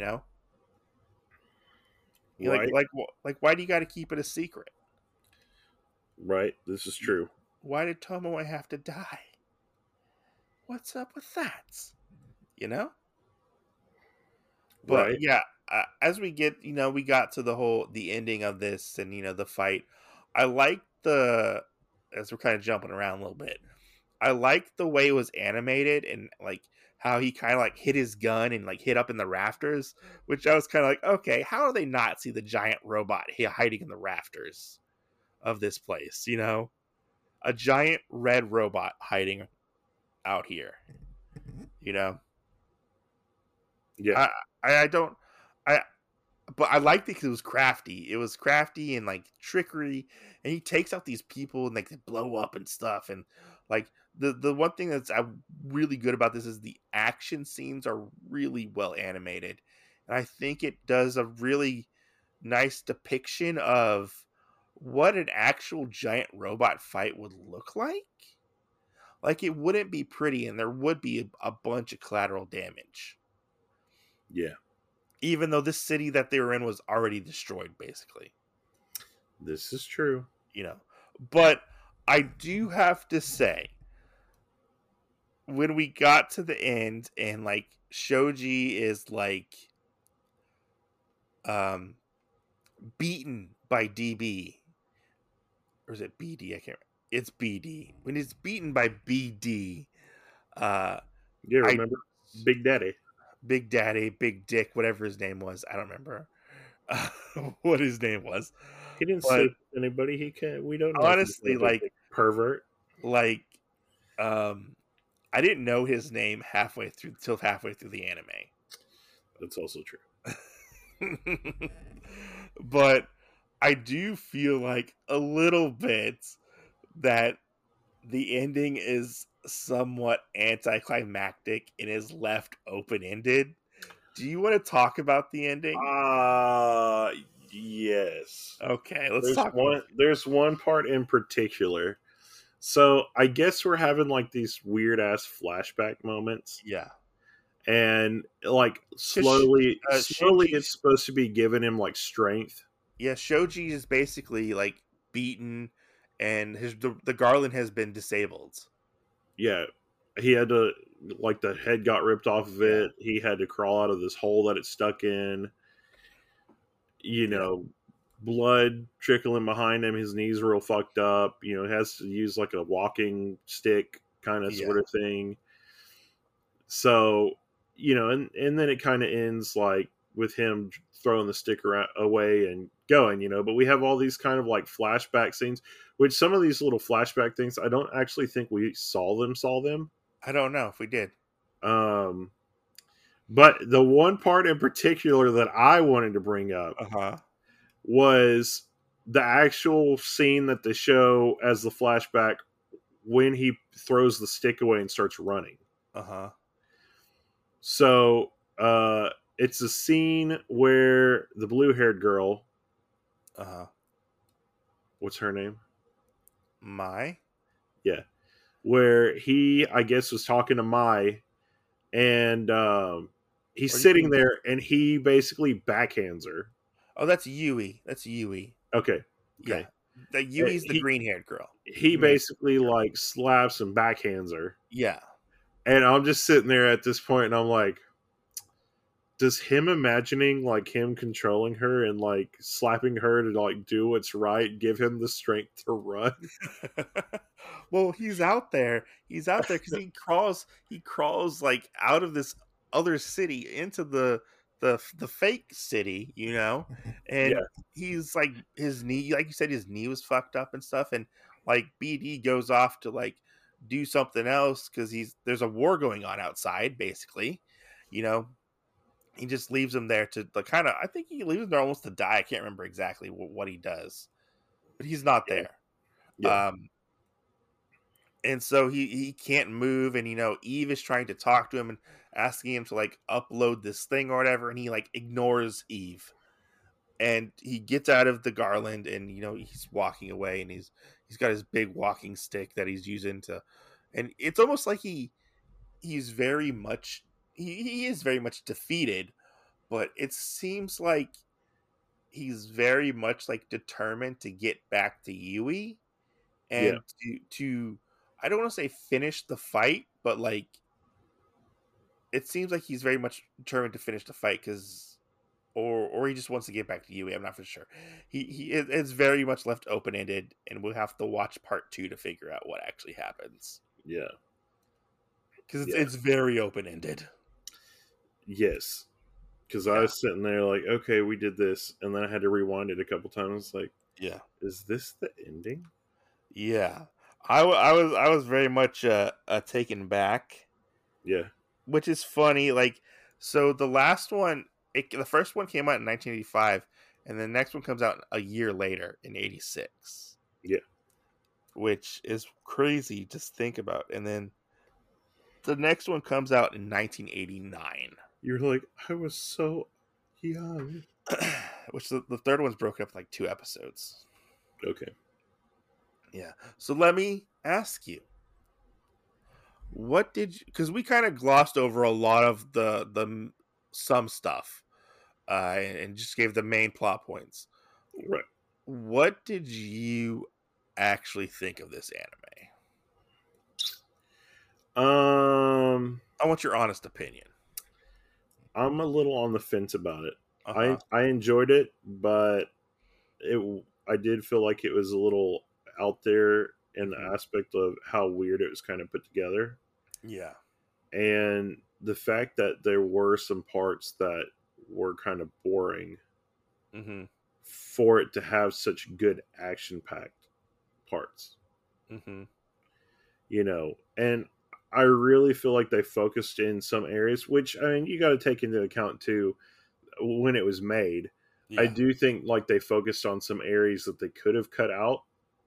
right, Like why do you got to keep it a secret? right. This is true. Why did Tomoe have to die? What's up with that? You know? But Right. yeah, as we get, we got to the ending of this and, the fight. I like as we're kind of jumping around a little bit, I like the way it was animated and like how he kind of like hit his gun and like hit up in the rafters, which I was kind of like, okay, how do they not see the giant robot hiding in the rafters of this place? A giant red robot hiding out here, you know? Yeah. I don't I but I liked it because it was crafty. It was crafty and like trickery, and he takes out these people and like they blow up and stuff. And like the one thing that's really good about this is the action scenes are really well animated, and I think it does a really nice depiction of what an actual giant robot fight would look like. Like it wouldn't be pretty, and there would be a bunch of collateral damage. Yeah, Even though this city that they were in was already destroyed, basically, this is true. you know. But I do have to say, when we got to the end and like Shoji is like um beaten by DB, or is it BD? I can't. It's BD. When he's beaten by BD, uh, Yeah, I remember Big Daddy? Big Daddy, Big Dick, whatever his name was. I don't remember what his name was. He didn't But sleep with anybody. He can't. We don't know. honestly, If he's a big pervert. like, I didn't know his name halfway through the anime. That's also true. But I do feel like a little bit that the ending is somewhat anticlimactic and is left open-ended. Do you want to talk about the ending? Yes. Okay, let's talk. There's one part in particular. So I guess we're having like these weird ass flashback moments, Yeah, and like slowly, Shinji, it's supposed to be giving him like strength. yeah, Shoji is basically like beaten, and the garland has been disabled. Yeah, he had to, like, the head got ripped off of it. He had to crawl out of this hole that it stuck in. You know, blood trickling behind him. His knees real fucked up. You know, he has to use like a walking stick kind of sort of thing. So, you know, and then it kind of ends like with him throwing the stick away and going, you know. But we have all these kind of like flashback scenes, which some of these little flashback things, I don't actually think we saw them. I don't know if we did. But the one part in particular that I wanted to bring up was the actual scene that they show as the flashback when he throws the stick away and starts running. So it's a scene where the blue-haired girl, what's her name? Mai? Yeah. Where he, I guess, was talking to Mai, and he's sitting there, and he basically backhands her. Oh, that's Yui. That's Yui. Okay. Yeah. The Yui's the green-haired girl. He basically like slaps and backhands her. Yeah. And I'm just sitting there at this point, and I'm like, does him imagining like him controlling her and like slapping her to like do what's right give him the strength to run? Well, he's out there because he crawls like out of this other city into the fake city, you know. And he's like, his knee, like you said, his knee was fucked up and stuff, and like BD goes off to like do something else because there's a war going on outside, basically, you know. He just leaves him there to the kind of, I think he leaves him there almost to die. I can't remember exactly what he does, but he's not there. And so he can't move, and you know, Eve is trying to talk to him and asking him to like upload this thing or whatever, and he like ignores Eve. And he gets out of the garland, and you know, he's walking away, and he's got his big walking stick that he's using to, and it's almost like he's very much he is very much defeated, but it seems like he's very much like determined to get back to Yui and to I don't want to say finish the fight, but like it seems like he's very much determined to finish the fight because or he just wants to get back to Yui. I'm not for sure. It's very much left open ended, and we'll have to watch part 2 to figure out what actually happens. Yeah, because it's very open ended. Yes, because I was sitting there like, okay, we did this, and then I had to rewind it a couple times. Like, is this the ending? Yeah, I was very much taken back. Yeah, which is funny. Like, so the last one the first one came out in 1985, and the next one comes out a year later in 86. Yeah. Which is crazy to think about. And then the next one comes out in 1989. You're like, I was so young. Which the third one's broken up like 2 episodes. Okay. Yeah. So let me ask you, what did you, because we kind of glossed over a lot of the some stuff, and just gave the main plot points. Right. What did you actually think of this anime? I want your honest opinion. I'm a little on the fence about it. Uh-huh. I enjoyed it, but I did feel like it was a little out there in the aspect of how weird it was kind of put together. Yeah. And the fact that there were some parts that were kind of boring Mm-hmm. for it to have such good action-packed parts. Mm-hmm. You know, and I really feel like they focused in some areas, which, I mean, you got to take into account too when it was made. Yeah. I do think like they focused on some areas that they could have cut out.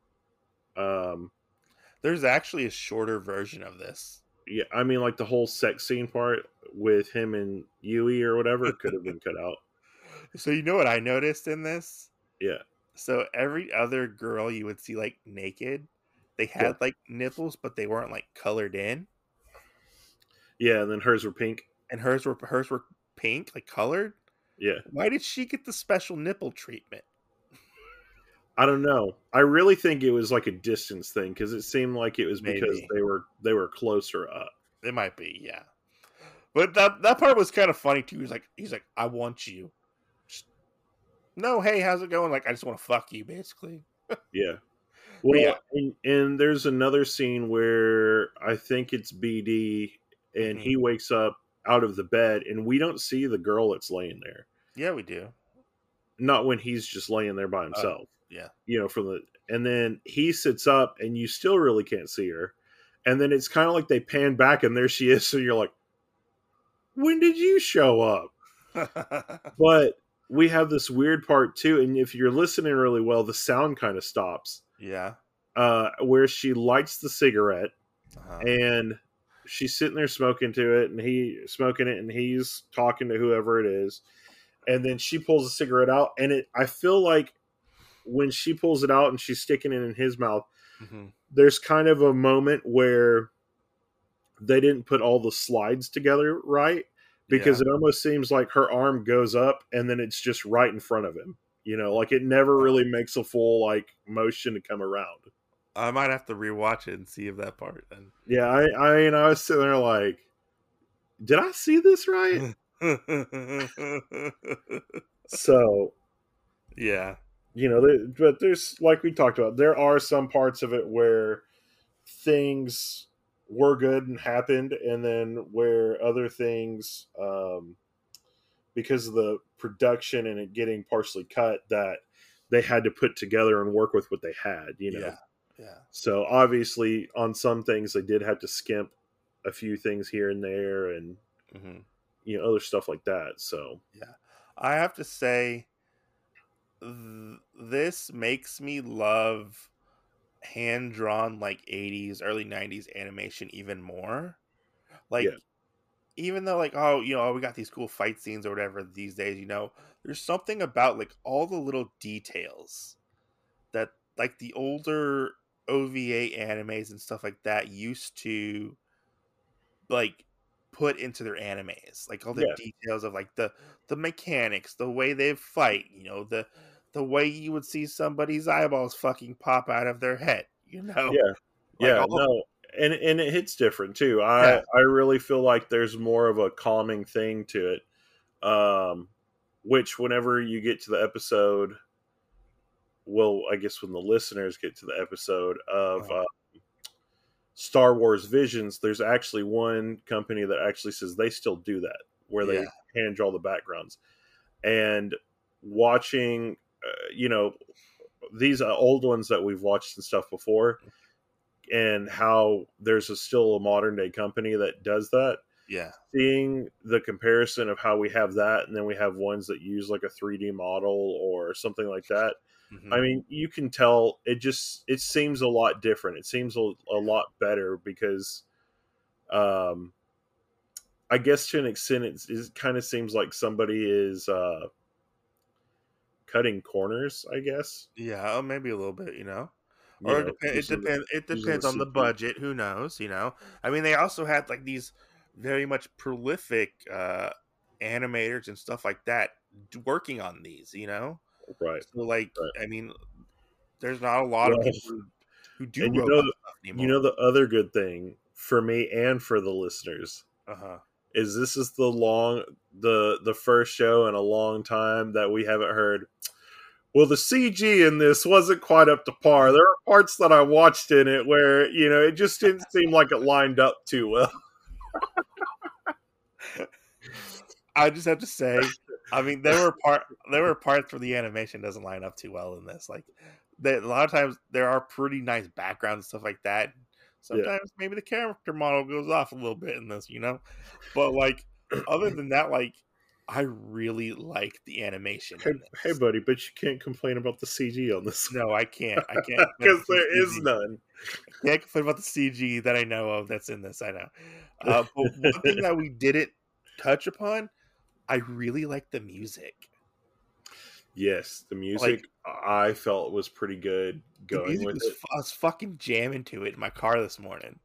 There's actually a shorter version of this. Yeah, I mean, like the whole sex scene part with him and Yui or whatever could have been cut out. So you know what I noticed in this? Yeah. So every other girl you would see like naked, they had like nipples, but they weren't like colored in. Yeah, and then hers were pink. And hers were pink, like colored. Yeah. Why did she get the special nipple treatment? I don't know. I really think it was like a distance thing because it seemed like it was because they were closer up. It might be, yeah. But that part was kind of funny too. He's like, I want you. No, hey, how's it going? Like, I just want to fuck you, basically. Yeah. Well, yeah. And there's another scene where I think it's BD, and he wakes up out of the bed, and we don't see the girl that's laying there. Yeah, we do. Not when he's just laying there by himself. Yeah. You know, and then he sits up, and you still really can't see her. And then it's kind of like they pan back, and there she is. So you're like, when did you show up? But we have this weird part too, and if you're listening really well, the sound kind of stops. Yeah. Where she lights the cigarette, and she's sitting there smoking it, and he's talking to whoever it is, and then she pulls the cigarette out, and I feel like when she pulls it out and she's sticking it in his mouth, there's kind of a moment where they didn't put all the slides together right. Because it almost seems like her arm goes up and then it's just right in front of him. You know, like it never really makes a full like motion to come around. I might have to rewatch it and see if that part. Then. Yeah, I was sitting there like, did I see this right? So, yeah, you know, but there's like we talked about, there are some parts of it where things were good and happened, and then where other things, because of the production and it getting partially cut, that they had to put together and work with what they had, you know. Yeah. So obviously on some things they did have to skimp a few things here and there, and you know, other stuff like that. So yeah, I have to say this makes me love hand-drawn like 80s early 90s animation even more. Like even though like, oh, you know, we got these cool fight scenes or whatever these days, you know, there's something about like all the little details that like the older OVA animes and stuff like that used to like put into their animes, like all the details of like the mechanics, the way they fight, you know, the way you would see somebody's eyeballs fucking pop out of their head, you know. And it hits different too. I really feel like there's more of a calming thing to it, which whenever you get to the episode, well, I guess when the listeners get to the episode of Star Wars Visions, there's actually one company that actually says they still do that, where they hand draw the backgrounds. And watching, you know, these old ones that we've watched and stuff before, and how there's still a modern day company that does that. Yeah. seeing the comparison of how we have that, and then we have ones that use like a 3D model or something like that. Hmm. I mean, you can tell it seems a lot different. It seems a lot better because, um, I guess to an extent, it kind of seems like somebody is cutting corners. I guess, Yeah, maybe a little bit, or using It using the depends on the CG. budget. Who knows? I mean, they also had like these very much prolific animators and stuff like that working on these. Right, So like, right. I mean, there's not a lot of Well, people who do and robot stuff anymore. the other good thing for me and for the listeners Uh huh. is this is the first show in a long time that we haven't heard. Well, the CG in this wasn't quite up to par. There are parts that I watched in it where it just didn't seem like it lined up too well. I just have to say, I mean, there were parts where the animation doesn't line up too well in this. Like, a lot of times there are pretty nice backgrounds and stuff like that. Yeah, Sometimes maybe the character model goes off a little bit in this, But like, other than that, like, I really like the animation hey, in hey, this. buddy, but you can't complain about the CG on this No, I can't. I can't complain because about the there is CG. none. Can't complain about the CG that I know of that's in this. I know. But one thing that we didn't touch upon, I really like the music. Yes, the Like, music I felt was pretty good the going music with was I was fucking jamming to it in my car this morning.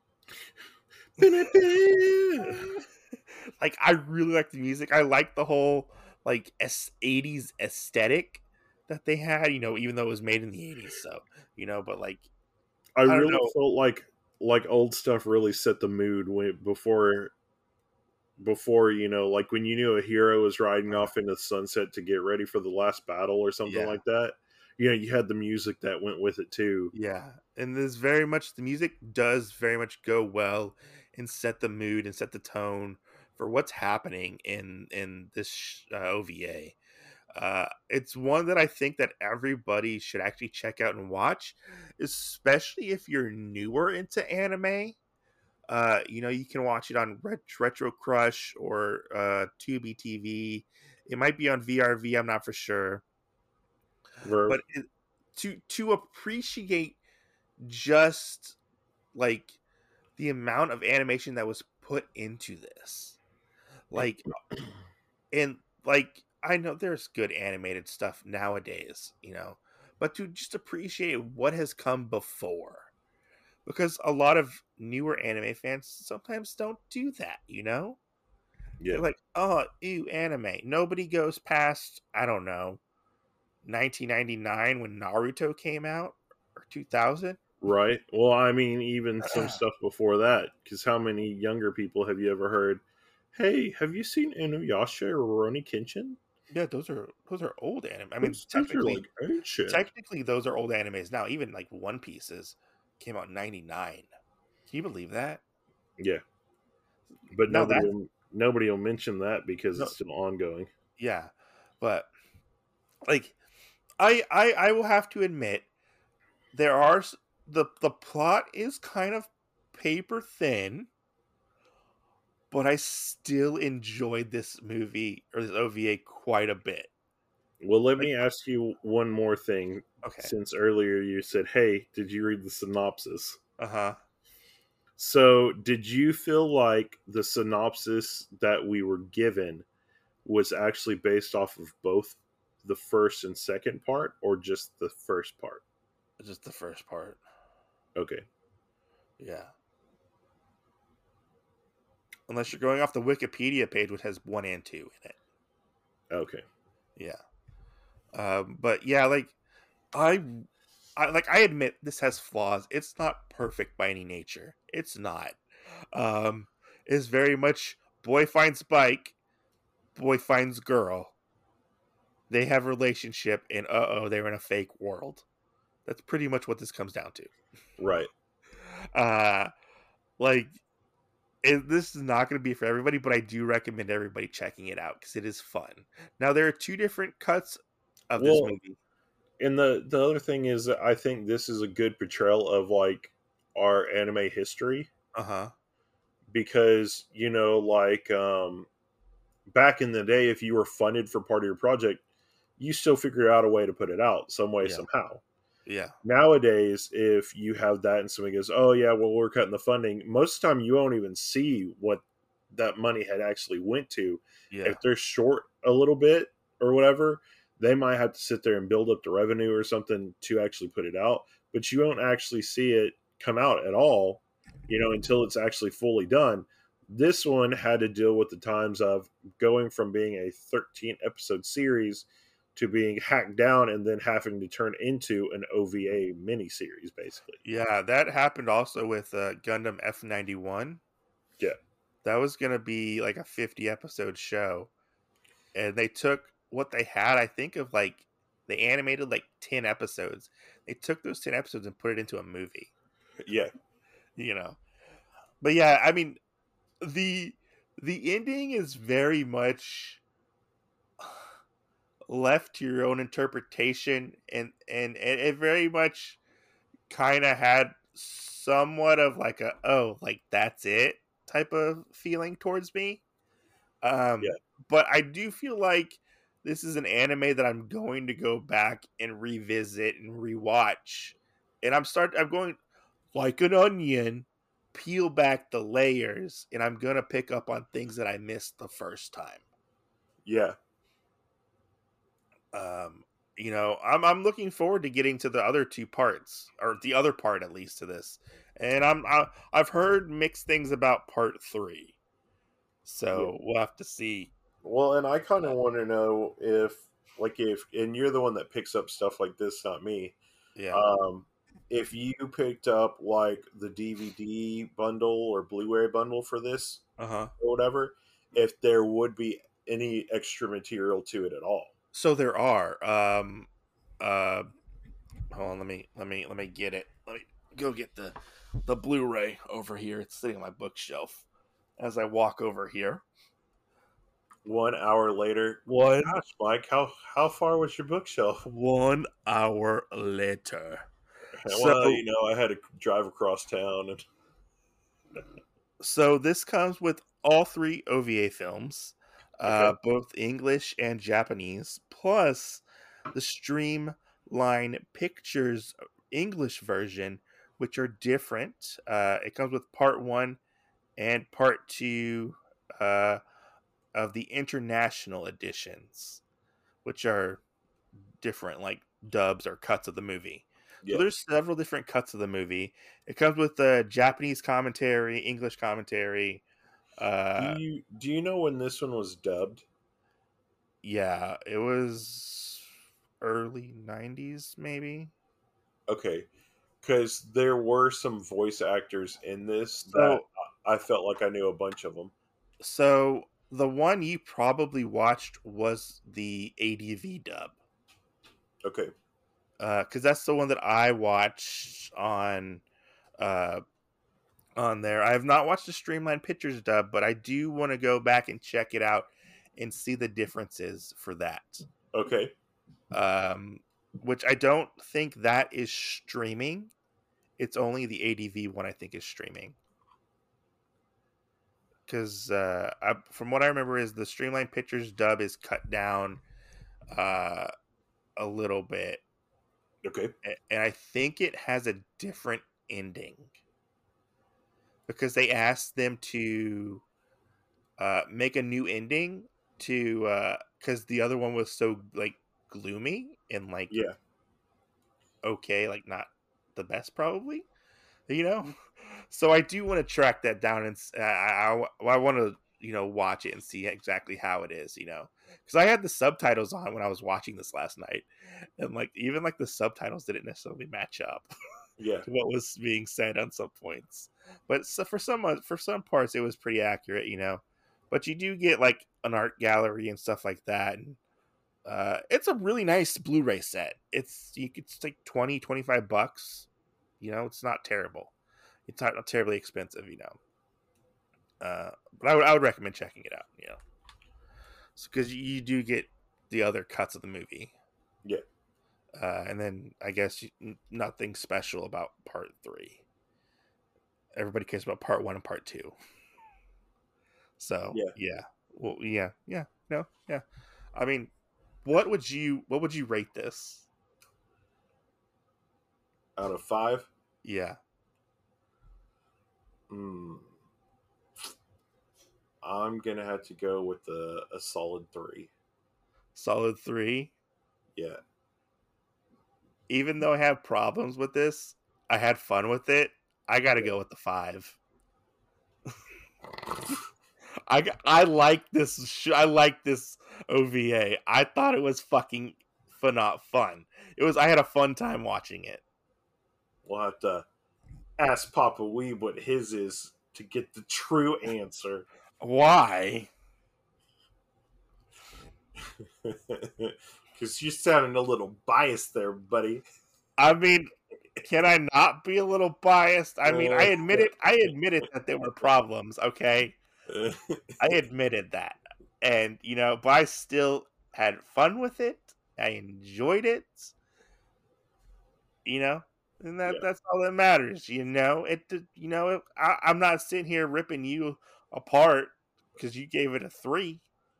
it. Like, I really like the music. I like the whole like 80s aesthetic that they had, even though it was made in the 80s, so, but like, I I don't really know. felt like old stuff really set the mood before like when you knew a hero was riding off into the sunset to get ready for the last battle or something Yeah. like that. You had the music that went with it too. Yeah. And there's very much the music does very much go well and set the mood and set the tone for what's happening in this OVA. It's one that I think that everybody should actually check out and watch, especially if you're newer into anime. You can watch it on Retro Crush or Tubi TV. It might be on VRV. I'm not for sure, Verve. but to appreciate just like the amount of animation that was put into this, like, and like, I know there's good animated stuff nowadays, but to just appreciate what has come before, because a lot of newer anime fans sometimes don't do that. Yeah. They're like, oh, ew, anime. Nobody goes past, I don't know, 1999 when Naruto came out, or 2000. Right. Well, I mean, even some stuff before that, because how many younger people have you ever heard? Hey, have you seen Inuyasha or Rurouni Kenshin? Yeah, those are old anime. I mean, Those are like ancient. technically those are old animes now. Even like One Pieces came out in 99. Can you believe that? Yeah, but No, that's nobody will mention that because no, it's still ongoing. yeah, but like, I will have to admit, there are the plot is kind of paper thin, but I still enjoyed this movie or this OVA quite a bit. Well, let Like, me ask you one more thing. okay, Since earlier you said, "Hey, did you read the synopsis?" uh-huh. So, did you feel like the synopsis that we were given was actually based off of both the first and second part, or just the first part? Just the first part. Okay. Yeah. Unless you're going off the Wikipedia page, which has 1 and 2 in it. Okay. Yeah. But yeah, like, I I admit this has flaws. It's not perfect by any nature. It's not. Um, it's very much boy finds bike, boy finds girl. They have a relationship, and they're in a fake world. That's pretty much what this comes down to. Right. Uh, like, this is not going to be for everybody, but I do recommend everybody checking it out because it is fun. Now, there are 2 different cuts of this Well, movie. and the other thing is that I think this is a good portrayal of like our anime history Uh huh. because like back in the day, if you were funded for part of your project, you still figure out a way to put it out some way, Yeah. somehow. Yeah. Nowadays, if you have that and somebody goes, "Oh yeah, well we're cutting the funding," most of the time you won't even see what that money had actually went to. Yeah. If they're short a little bit or whatever, they might have to sit there and build up the revenue or something to actually put it out. But you won't actually see it come out at all, until it's actually fully done. This one had to deal with the times of going from being a 13 episode series to being hacked down and then having to turn into an OVA miniseries, basically. Yeah, that happened also with Gundam F91. Yeah. That was going to be like a 50 episode show. And they took what they had, I think of like, they animated like 10 episodes. They took those 10 episodes and put it into a movie, Yeah. But yeah, I mean, the ending is very much left to your own interpretation, and it very much kind of had somewhat of like a, oh, like that's it type of feeling towards me. Yeah. But I do feel like this is an anime that I'm going to go back and revisit and rewatch. And I'm going like an onion, peel back the layers, and I'm gonna pick up on things that I missed the first time. Yeah. I'm looking forward to getting to the other two parts, or the other part at least to this. And I've heard mixed things about part 3. So we'll have to see. Well, and I kind of want to know and you're the one that picks up stuff like this, not me. Yeah. If you picked up like the DVD bundle or Blu-ray bundle for this Uh-huh. or whatever, if there would be any extra material to it at all. So there are. Hold on, let me get it. Let me go get the Blu-ray over here. It's sitting on my bookshelf as I walk over here. 1 hour later. What? Gosh, Mike, how far was your bookshelf? 1 hour later. Well, I had to drive across town. So this comes with all 3 OVA films, Okay. both English and Japanese, plus the Streamline Pictures English version, which are different. It comes with part 1 and part 2 of the international editions, which are different, like dubs or cuts of the movie. Yeah. So there's several different cuts of the movie. It comes with the Japanese commentary, English commentary. Do you know when this one was dubbed? Yeah, it was early 90s, maybe. Okay, because there were some voice actors in this that I felt like I knew a bunch of them. So the one you probably watched was the ADV dub. Okay. Because that's the one that I watched on there. I have not watched the Streamline Pictures dub, but I do want to go back and check it out and see the differences for that. Okay. Which I don't think that is streaming. It's only the ADV one I think is streaming. Because from what I remember is the Streamline Pictures dub is cut down a little bit. Okay. And I think it has a different ending. Because they asked them to make a new ending to because the other one was so like gloomy and like okay, like not the best probably, So I do want to track that down and I want to watch it and see exactly how it is, because I had the subtitles on when I was watching this last night, and like even like the subtitles didn't necessarily match up Yeah. to what was being said on some points, but so for some parts it was pretty accurate, but you do get like an art gallery and stuff like that, and it's a really nice Blu-ray set. It's like $20-$25. It's not terrible. It's not terribly expensive, but I would recommend checking it out, because you do get the other cuts of the movie. Yeah. And then I guess nothing special about part 3. Everybody cares about part 1 and part 2. So Yeah. yeah, well, yeah, no, yeah. I mean, what would you rate this? Out of 5, Yeah, I'm gonna have to go with a solid 3. solid 3. Yeah. Even though I have problems with this, I had fun with it. I got to Yeah. go with the 5. I like this. I like this OVA. I thought it was fucking fun. It was. I had a fun time watching it. We'll have to ask Papa Weeb what his is to get the true answer. Why? Because you're sounding a little biased there, buddy. I mean, can I not be a little biased? I mean, I admitted that there were problems. Okay, I admitted that, and but I still had fun with it. I enjoyed it. And Yeah. that's all that matters. I'm not sitting here ripping you apart because you gave it a 3.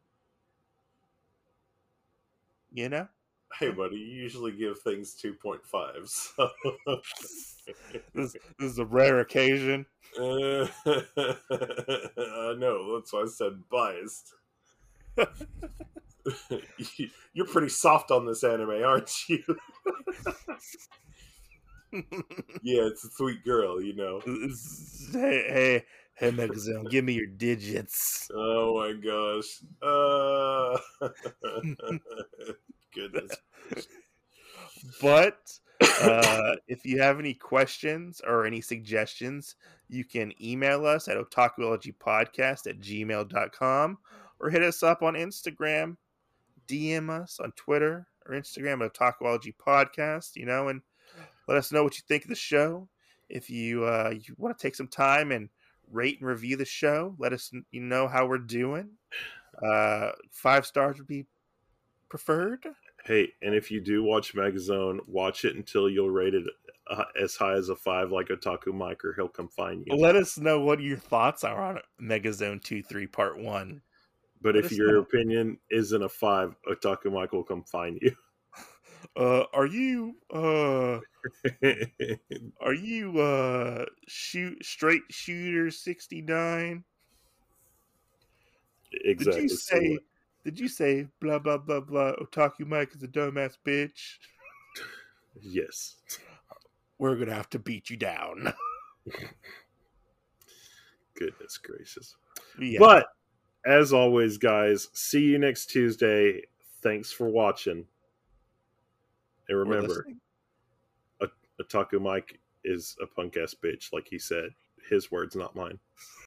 Hey, buddy, you usually give things 2.5, so. This is a rare occasion. I know, that's why I said biased. You're pretty soft on this anime, aren't you? Yeah, it's a sweet girl, Hey, Megazone, give me your digits. Oh my gosh. Goodness. But if you have any questions or any suggestions, you can email us at otakuologypodcast@gmail.com or hit us up on Instagram, DM us on Twitter or Instagram at Otakuology Podcast, and let us know what you think of the show. If you want to take some time and rate and review the show, let us know how we're doing. 5 stars would be preferred. Hey, and if you do watch Megazone, watch it until you'll rate it as high as a 5 like Otaku Mike, or he'll come find you. Let us know what your thoughts are on Megazone 2-3 Part 1. But if your opinion isn't a 5, Otaku Mike will come find you. Are you straight shooter 69? Exactly. Did you say blah blah blah blah Otaku Mike is a dumbass bitch? Yes. We're gonna have to beat you down. Goodness gracious. Yeah. But as always, guys, see you next Tuesday. Thanks for watching. And remember, Otaku Mike is a punk ass bitch, like he said. His words, not mine.